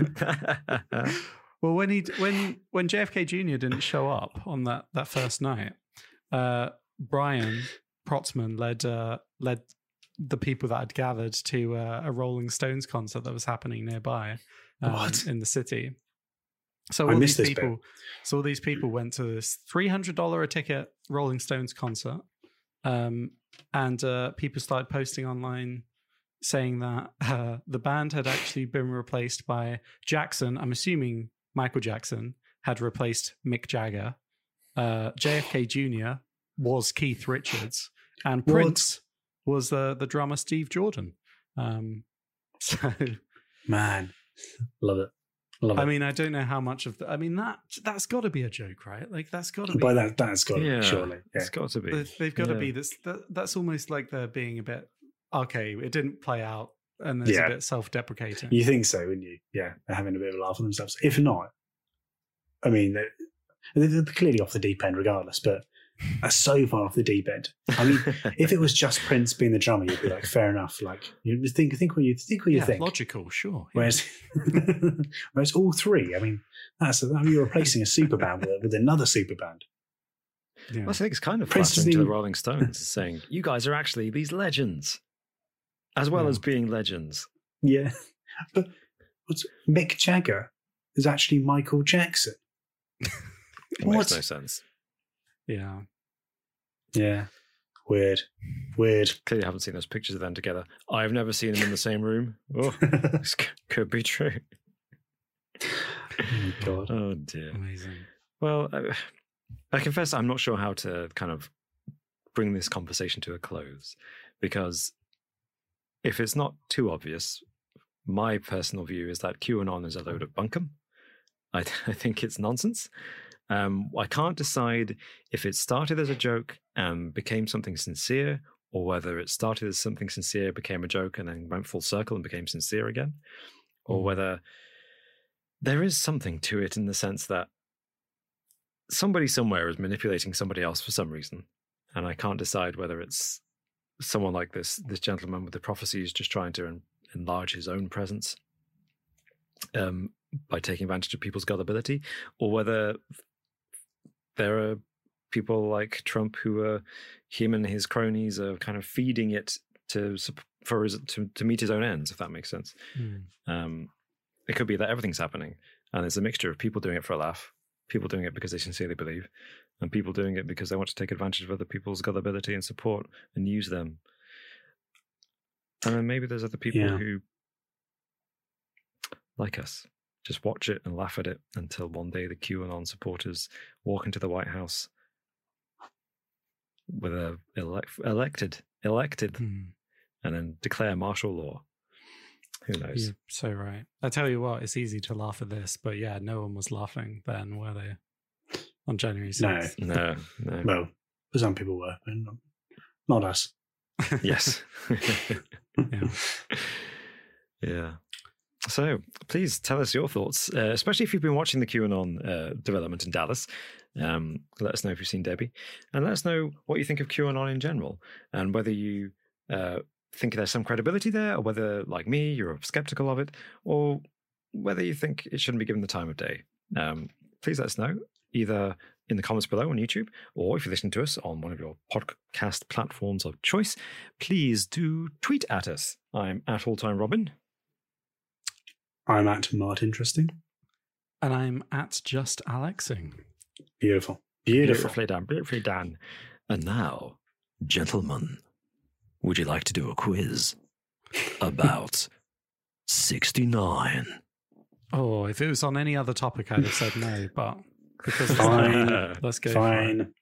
Well, when JFK Jr. didn't show up on that first night, Brian Protzman led the people that had gathered to a Rolling Stones concert that was happening nearby in the city. So all these people went to this $300 a ticket Rolling Stones concert. And people started posting online saying that the band had actually been replaced by Jackson. I'm assuming Michael Jackson had replaced Mick Jagger. JFK Jr. was Keith Richards, and Prince was the drummer Steve Jordan. Man, love it. I mean, I don't know how much of that's got to be a joke, right? That's got to be. By that's got to be, surely. Yeah. It's got to be. They've got to be this. That's almost like they're being a bit, okay, it didn't play out, and there's a bit self-deprecating. You think so, wouldn't you? Yeah, they're having a bit of a laugh on themselves. If not, I mean, they're clearly off the deep end regardless, but That's so far off the deep end. I mean, if it was just Prince being the drummer, you'd be like, fair enough. Like, you think what you think. Logical, sure. Whereas all three, I mean, you're replacing a super band with another super band. Yeah. Well, I think it's kind of flattering to the Rolling Stones, saying, you guys are actually these legends, as well as being legends. Yeah. But Mick Jagger is actually Michael Jackson. It makes no sense. Yeah. Yeah. Weird. Clearly haven't seen those pictures of them together. I've never seen them in the same room. Oh, this could be true. Oh, God. Oh, dear. Amazing. Well, I confess I'm not sure how to kind of bring this conversation to a close, because if it's not too obvious, my personal view is that QAnon is a load of bunkum. I think it's nonsense. I can't decide if it started as a joke and became something sincere, or whether it started as something sincere, became a joke, and then went full circle and became sincere again, or whether there is something to it in the sense that somebody somewhere is manipulating somebody else for some reason. And I can't decide whether it's someone like this gentleman with the prophecies just trying to enlarge his own presence by taking advantage of people's gullibility, or whether there are people like Trump who are him and his cronies are kind of feeding it to meet his own ends, if that makes sense. It could be that everything's happening, and there's a mixture of people doing it for a laugh, people doing it because they sincerely believe, and people doing it because they want to take advantage of other people's gullibility and support and use them. And then maybe there's other people who, like us, just watch it and laugh at it until one day the QAnon supporters walk into the White House with a elected, and then declare martial law. Who knows? You're so right. I tell you what, it's easy to laugh at this, but yeah, no one was laughing then, were they? On January 6th. No. Well, some people were, but not us. Yes. Yeah. So please tell us your thoughts, especially if you've been watching the QAnon development in Dallas. Let us know if you've seen Debbie, and let us know what you think of QAnon in general, and whether you think there's some credibility there, or whether, like me, you're skeptical of it, or whether you think it shouldn't be given the time of day. Please let us know, either in the comments below on YouTube, or if you're listening to us on one of your podcast platforms of choice, please do tweet at us. I'm at AllTimeRobin. I'm at Mart Interesting. And I'm at Just Alexing. Beautiful. Beautifully done. And now, gentlemen, would you like to do a quiz about 69? Oh, if it was on any other topic, I'd have said no, but because fine. Let's go. Fine.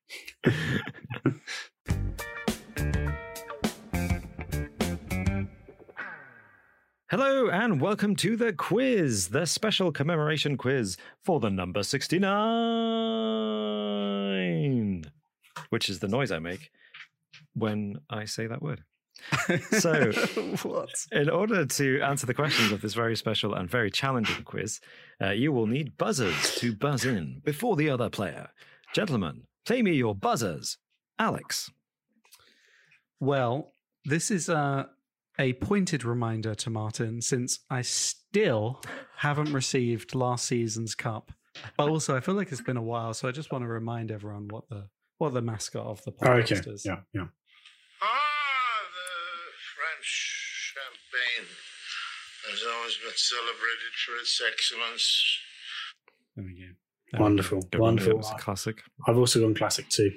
Hello and welcome to the quiz, the special commemoration quiz for the number 69, which is the noise I make when I say that word. So, in order to answer the questions of this very special and very challenging quiz, you will need buzzers to buzz in before the other player. Gentlemen, play me your buzzers. Alex. Well, this is a pointed reminder to Martin, since I still haven't received last season's cup. But also, I feel like it's been a while, so I just want to remind everyone what the mascot of the podcast is. Yeah. The French champagne has always been celebrated for its excellence. There we go. Wonderful. Wonderful. It's a classic. I've also gone classic too.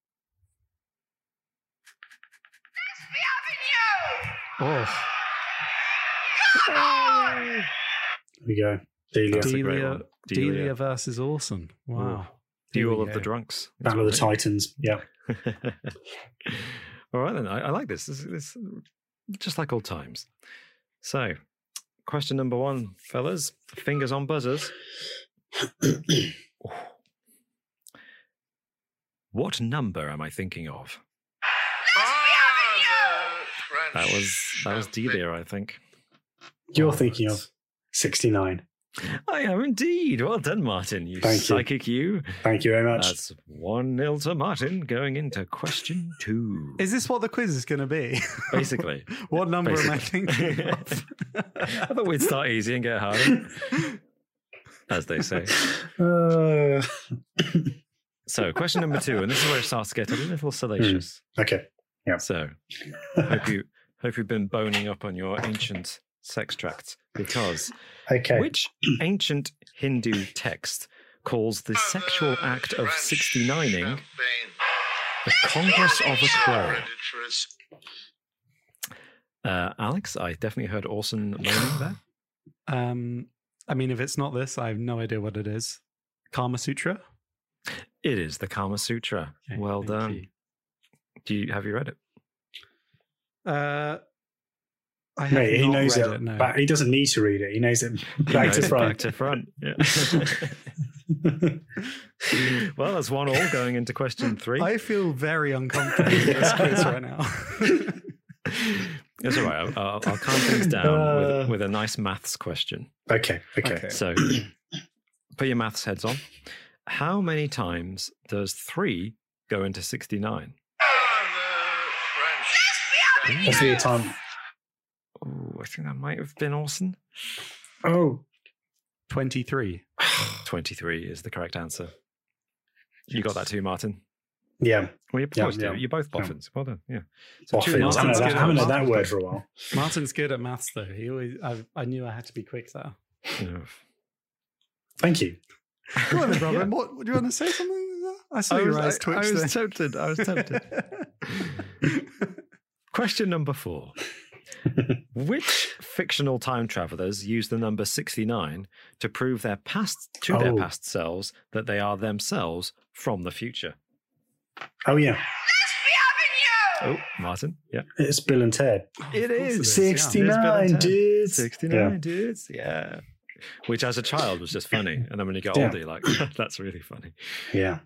Oh. There we go. Delia versus Orson. Wow. Duel of the drunks. Battle of the Titans. Yeah. All right, then. I like this. This just like old times. So, question number 1, fellas. Fingers on buzzers. What number am I thinking of? That was Delia, I think. You're thinking of 69. I am indeed. Well done, Martin. Psychic you. Thank you very much. That's 1-0 to Martin going into question 2. Is this what the quiz is going to be? Basically. What number am I thinking of? I thought we'd start easy and get harder, as they say. So, question number 2, and this is where it starts to get a little salacious. Okay. Yeah. So, hope you've been boning up on your ancient sex tracts, because which ancient Hindu text calls the sexual act of 69ing the Congress of a Crow? Alex, I definitely heard Orson moaning there. I mean, if it's not this, I have no idea what it is. Kama Sutra? It is the Kama Sutra. Okay, well done. Have you read it? He knows it. No. But he doesn't need to read it. He knows it back to front. Back to front. Yeah. Well, that's 1-1 going into question 3. I feel very uncomfortable with this quiz right now. It's all right. I'll calm things down with a nice maths question. Okay. So put your maths heads on. How many times does 3 go into 69? What's the time? Oh, I think that might have been Orson. 23. 23 is the correct answer. You got that too, Martin? Yeah. Well, you're both boffins. Yeah. Well done. Yeah. So boffins. I haven't heard that word for a while. Martin's good at maths, though. I knew I had to be quick there. Yeah. Thank you. Go on then, Robin. What do you want to say something? I saw your eyes twitch. I was tempted. Question number 4. Which fictional time travelers use the number 69 to prove their past selves that they are themselves from the future? Oh, yeah. Oh, Martin. Yeah. It's Bill and Ted. It is. 69 dudes. 69 dudes. Yeah. Which as a child was just funny. And then when you get older, you're like, that's really funny. Yeah.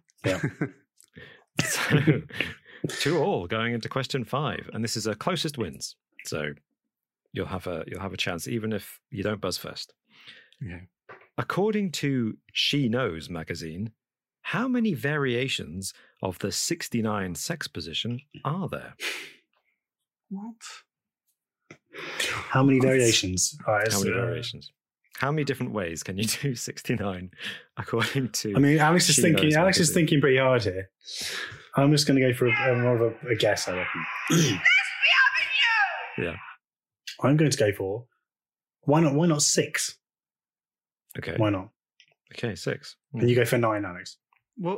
So 2-2 going into question 5. And this is a closest wins. So you'll have a chance, even if you don't buzz first. Okay. According to She Knows magazine, how many variations of the 69 sex position are there? What? How many variations? Variations? How many different ways can you do 69 according to... I mean, Alex is thinking pretty hard here. I'm just going to go for more of a guess, I reckon. Yeah. I'm going to go for... Why not 6? Okay. Why not? Okay, 6. And you go for 9, Alex. Well,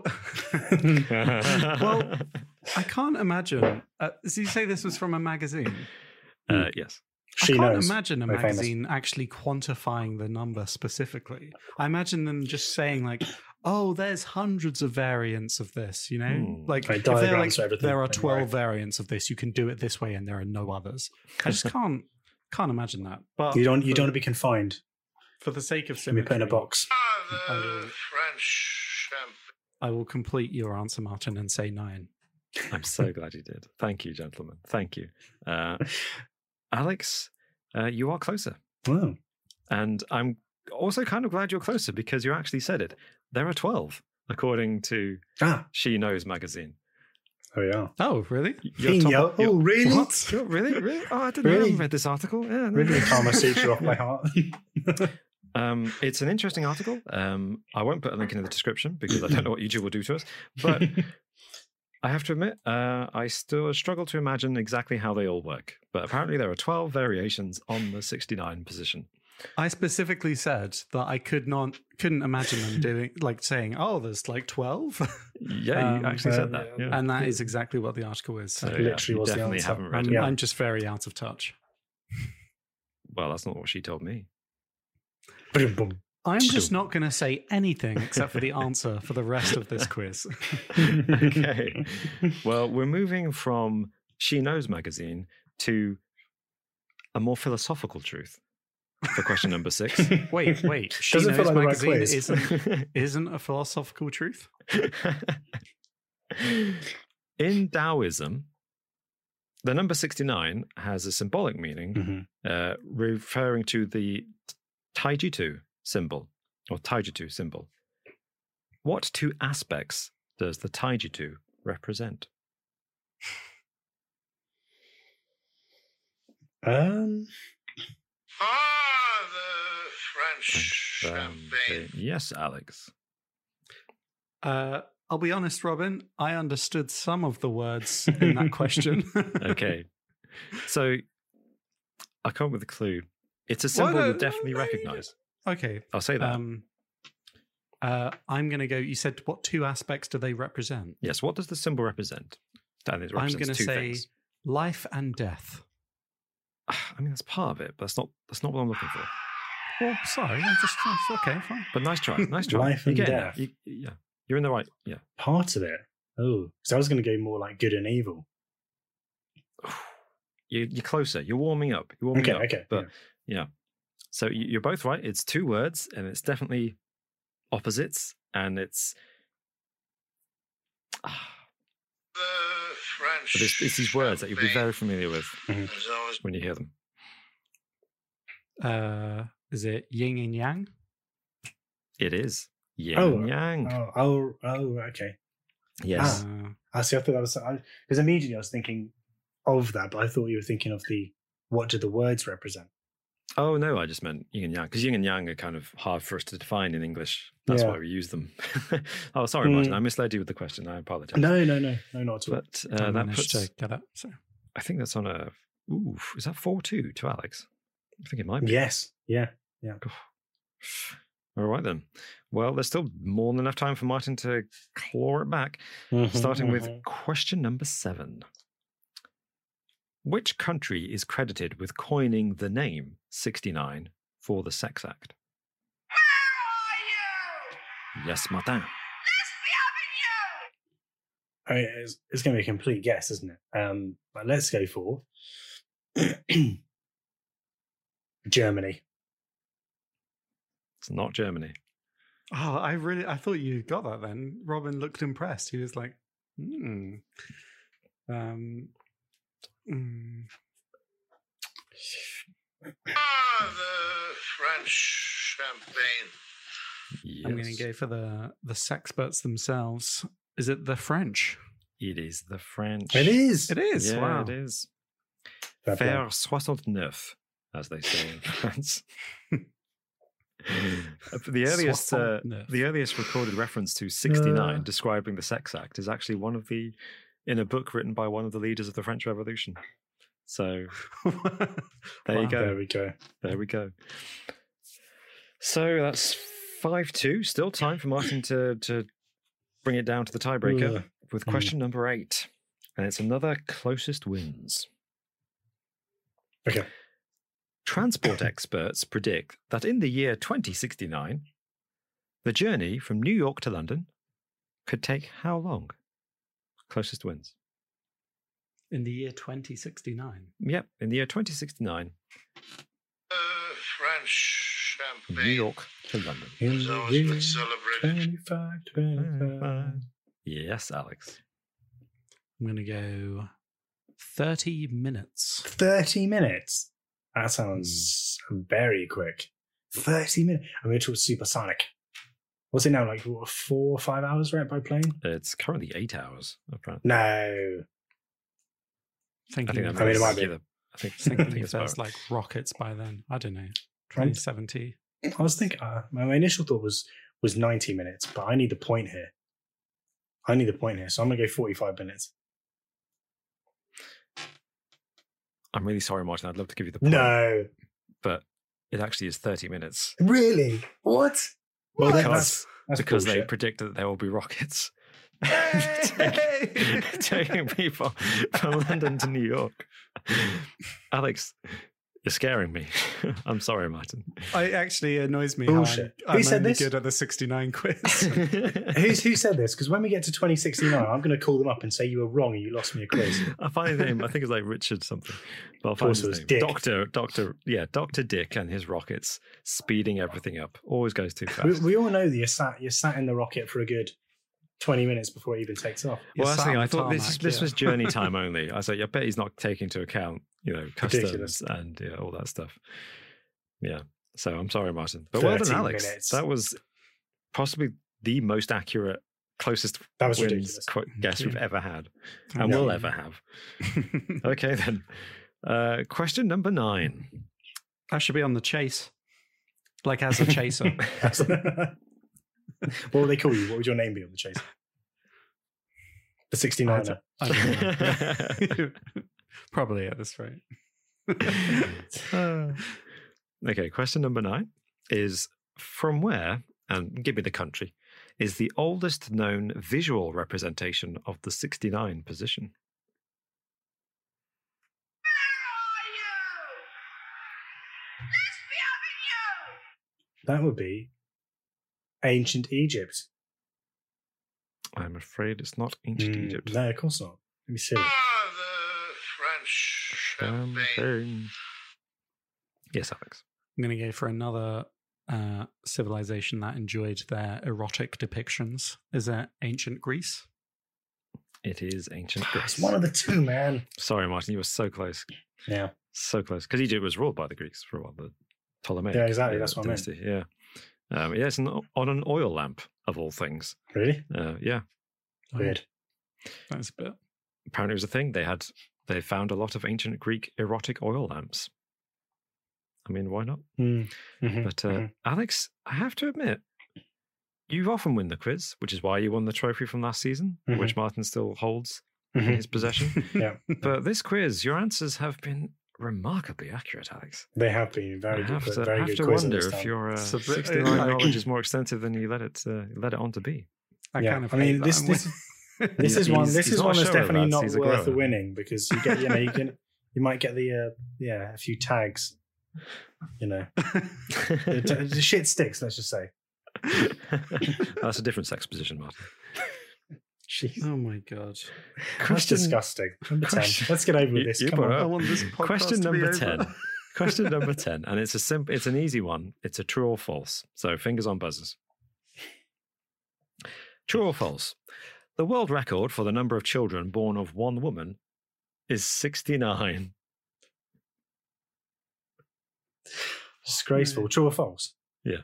I can't imagine. So you say this was from a magazine? Yes. I can't imagine a magazine actually quantifying the number specifically. I imagine them just saying like, "Oh, there's hundreds of variants of this." You know, like if they're like, there are 12 variants of this. You can do it this way, and there are no others. I just can't imagine that. But you don't want to be confined. For the sake of symmetry, put in a box. I will complete your answer, Martin, and say 9. I'm so glad you did. Thank you, gentlemen. Thank you. Alex, you are closer. Wow. And I'm also kind of glad you're closer because you actually said it. There are 12, according to She Knows magazine. Oh, yeah. Oh, really? Really? What? Really? Oh, I didn't know. I haven't read this article. Yeah, no. Really Kama Sutra off my heart. It's an interesting article. I won't put a link in the description because I don't know what YouTube will do to us. But I have to admit, I still struggle to imagine exactly how they all work. But apparently there are 12 variations on the 69 position. I specifically said that I couldn't imagine them saying, "Oh, there's like 12." Yeah, you actually said that, yeah. And that is exactly what the article is. So literally was definitely the answer. Haven't read it. I'm just very out of touch. Well, that's not what she told me. I'm just not going to say anything except for the answer for the rest of this quiz. Okay. Well, we're moving from She Knows magazine to a more philosophical truth for question number 6. Wait. She Doesn't Knows feel like magazine isn't a philosophical truth? In Taoism, the number 69 has a symbolic meaning referring to the Taijitu symbol, or Taijutsu symbol, what two aspects does the Taijutsu represent? The French champagne. Yes, Alex. I'll be honest, Robin. I understood some of the words in that question. Okay. So I'll come up with a clue. It's a symbol you'll definitely recognize. Okay. I'll say that. I'm going to go. You said, what two aspects do they represent? Yes. What does the symbol represent? I'm going to say life and death. I mean, that's part of it, but that's not what I'm looking for. Oh, sorry. Okay, fine. But nice try. Nice try. Life and death. Yeah. You're in the right. Yeah. Part of it. Oh, because I was going to go more like good and evil. You're closer. You're warming up. Okay. But yeah. So you're both right. It's two words, and it's definitely opposites, and it's. The French. But it's these words that you'll be very familiar with when you hear them. Is it yin and yang? It is yin and yang. Oh, okay. Yes. I see. I thought that was because immediately I was thinking of that, but I thought you were thinking of what do the words represent? Oh no, I just meant yin and yang, because yin and yang are kind of hard for us to define in English. That's why we use them. Oh, sorry, Martin, I misled you with the question. I apologize. No, not at all. But that puts. To get up, so. I think that's on a. Ooh, is that 4-2 to Alex? I think it might be. Yes. Yeah. All right then. Well, there's still more than enough time for Martin to claw it back. Starting with question number 7. Which country is credited with coining the name 69 for the Sex Act? Where are you? Yes, Martin. I mean, it's going to be a complete guess, isn't it? But let's go for Germany. It's not Germany. Oh, I thought you got that then. Robin looked impressed. He was like, The French champagne. Yes. I'm going to go for the sexperts themselves. Is it the French? It is the French. It is. Yeah, wow. it is. Fair play. Faire 69, as they say in France. The earliest recorded reference to 69 describing the Sex Act is actually in a book written by one of the leaders of the French Revolution. So there you go. There we go. So that's 5-2. Still time for Martin to bring it down to the tiebreaker with question number 8. And it's another closest wins. Okay. Transport experts predict that in the year 2069, the journey from New York to London could take how long? Closest wins. In the year 2069? Yep, in the year 2069. French champagne. New York to London. Has always been celebrated. 25. Yes, Alex. I'm going to go 30 minutes. 30 minutes? That sounds very quick. 30 minutes. I'm going to talk supersonic. What's it now, like 4 or 5 hours, right, by plane? It's currently 8 hours, apparently. No. Thinking it might be. Thinking if there's like rockets by then. I don't know. 2070. I was thinking, my initial thought was 90 minutes, but I need the point here. So I'm going to go 45 minutes. I'm really sorry, Martin. I'd love to give you the point. No. But it actually is 30 minutes. Really? What? Well, because bullshit. They predicted that there will be rockets taking people from London to New York. Alex, you're scaring me. I'm sorry, Martin. It actually annoys me bullshit. how I'm said only this? good at the 69 quiz. Who said this? Because when we get to 2069, I'm going to call them up and say you were wrong and you lost me a quiz. I'll find his name. I think it's like Richard something. But I'll find his name. Dick. Dr. Dick and his rockets speeding everything up. Always goes too fast. We all know that you're sat in the rocket for a good 20 minutes before it even takes off. Well, that's the thing. I thought this was journey time only. I was like, I bet he's not taking into account, customs and all that stuff. Yeah. So I'm sorry, Martin. But well done, 13 Alex. minutes. That was possibly the most accurate, closest That was wins ridiculous. guess we've ever had Thank and you. will ever have. Okay, then. Question number 9. That should be on the chase. Like as a chaser. What will they call you? What would your name be on the chase? The 69er. I don't know. Probably at this rate. Okay, question number 9 is from where, and give me the country, is the oldest known visual representation of the 69 position? That would be ancient Egypt. I'm afraid it's not ancient Egypt. No, of course not. Let me see. The French champagne. Yes, Alex. I'm going to go for another civilization that enjoyed their erotic depictions. Is that ancient Greece? It is ancient Greece. It's one of the two, man. Sorry, Martin, you were so close. Yeah. So close. Because Egypt was ruled by the Greeks for a while, the Ptolemaic. Yeah, exactly. That's what I meant. dynasty. Yeah. Yeah, it's on an oil lamp, of all things. Really? Yeah. Weird. That's a bit. Apparently it was a thing. They found a lot of ancient Greek erotic oil lamps. I mean, why not? Mm-hmm. But Alex, I have to admit, you often win the quiz, which is why you won the trophy from last season, which Martin still holds in his possession. Yeah. But this quiz, your answers have been remarkably accurate, Alex. They have been very I good. have to, very I have good to quiz wonder this if time. your It's a bit 69 like- knowledge is more extensive than you let it on to be. I Yeah. kind of I mean, hate this that. this is one. This he's is not one a that's shower, definitely lads. not He's a worth the grower. winning because you get, you might get the a few tags. The shit sticks. Let's just say. That's a different sex position, Martin. Jeez. Oh my god! That's disgusting. Number 10. Let's get over with this. You Come brought on. it I up. want this podcast Question to be number over. 10. Question number 10. And it's an easy one. It's a true or false. So fingers on buzzers. True or false? The world record for the number of children born of one woman is 69. Disgraceful. True or false? Yeah.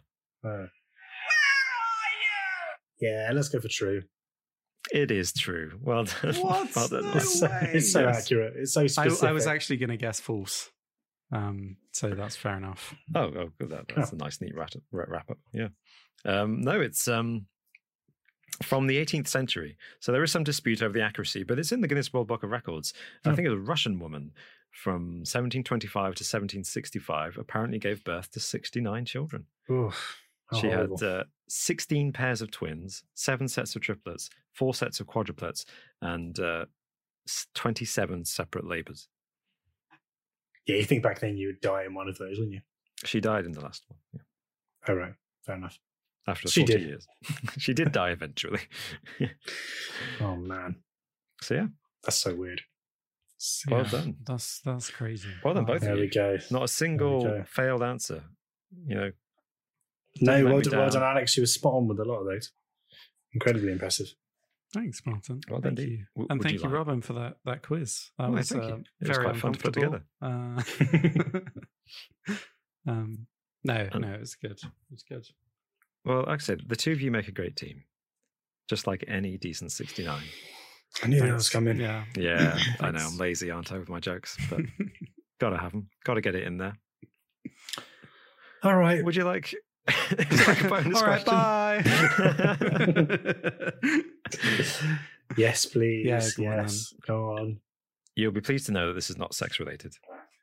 Yeah, let's go for true. It is true. Well done. What? Well done. No Martin. It's so Yes. accurate. It's so specific. I was actually going to guess false. So that's fair enough. Oh, good. That's a nice, neat wrap up. Yeah. No, it's from the 18th century. So there is some dispute over the accuracy, but it's in the Guinness World Book of Records. I think it was a Russian woman from 1725 to 1765 apparently gave birth to 69 children. Oof, how She horrible. had 16 pairs of twins, 7 sets of triplets, 4 sets of quadruplets, and 27 separate labours. Yeah, you think back then you would die in one of those, wouldn't you? She died in the last one. Yeah. Oh, right. Fair enough. After She 40 did. years. She did die eventually. Oh, man. So yeah, That's so weird. well done. That's crazy. Well done, both of There you. we go. Not a single go. failed answer. No, let well me done, down. Alex. You were spot on with a lot of those. Incredibly impressive. Thanks, Martin. Well done, Thank indeed. you. Would And you thank you, like- Robin, for that quiz. That Oh, was thank you. It was very quite fun to put together. uncomfortable. No, it was good. It was good. Well, like I said, the two of you make a great team. Just like any decent 69. I knew that Thanks. was coming. Yeah. Yeah, I know. Thanks. I'm lazy, aren't I, with my jokes? But gotta have them. Gotta get it in there. All right. Would you like... Would you like a bonus All right, question? bye. Yes, please. Yeah, go on, yes. Go on. You'll be pleased to know that this is not sex related.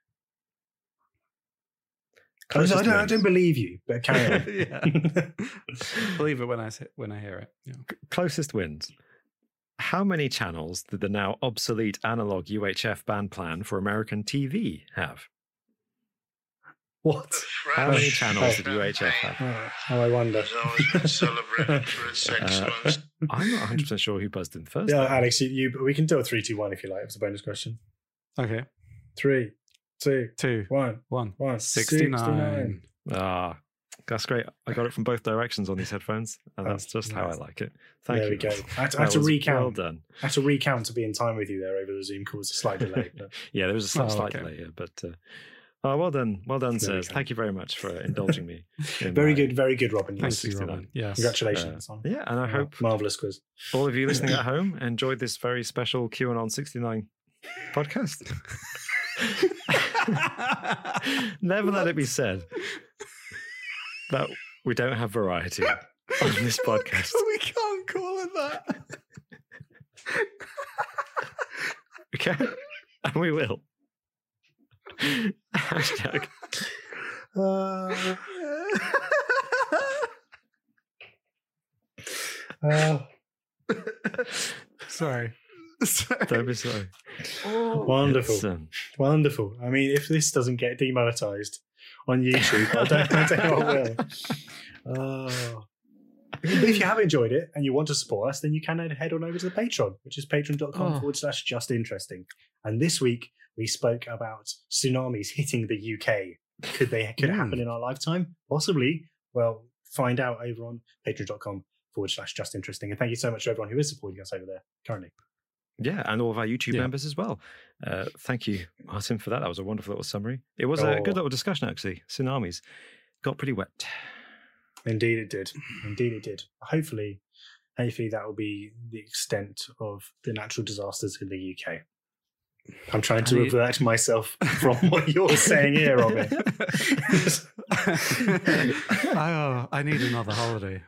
I don't believe you, but carry on. Yeah. Believe it when I hear it. Yeah. Closest wins. How many channels did the now obsolete analog UHF band plan for American TV have? What? The How many French channels did UHF champagne have? Oh, I wonder. has always been celebrated for its excellence. I'm not 100% sure who buzzed in first. Yeah, though. Alex, we can do a 3, 2, 1 if you like. It's a bonus question. Okay. 3, 2, 2, 1, 1. 1. 69. Ah, that's great. I got it from both directions on these headphones, and that's just how I nice. like it. Thank There you. we go. I had That to was recount. Well done. I had to recount to be in time with you there over the Zoom call. It's a slight delay. But Yeah, there was a slight okay. delay here, but Oh, well done, sirs. Thank you very much for indulging me. Very good, Robin. Thank you, Robin. Yes. Congratulations. And I hope marvelous quiz. All of you listening at home enjoyed this very special QAnon 69 podcast. Never let it be said that we don't have variety on this podcast. We can't call it that. We can, and we will. Hashtag. Sorry. Don't be sorry. Wonderful. Wonderful. I mean, if this doesn't get demonetized on YouTube, I don't know what will. If you have enjoyed it and you want to support us, then you can head on over to the Patreon, which is patreon.com/justinteresting. And this week we spoke about tsunamis hitting the UK. Could it happen in our lifetime? Possibly. Well, find out over on patreon.com/justinteresting. And thank you so much to everyone who is supporting us over there currently. Yeah, and all of our YouTube members as well. Thank you, Martin, for that. That was a wonderful little summary. It was a good little discussion, actually. Tsunamis got pretty wet. Indeed it did. Hopefully that will be the extent of the natural disasters in the UK. I'm trying to revert myself from what you're saying here, Robin. I need another holiday.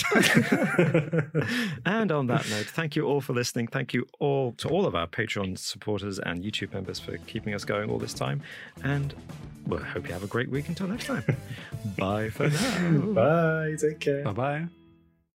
And on that note, thank you all for listening. Thank you all to all of our Patreon supporters and YouTube members for keeping us going all this time. And I hope you have a great week until next time. Bye for now. Bye. Take care. Bye-bye.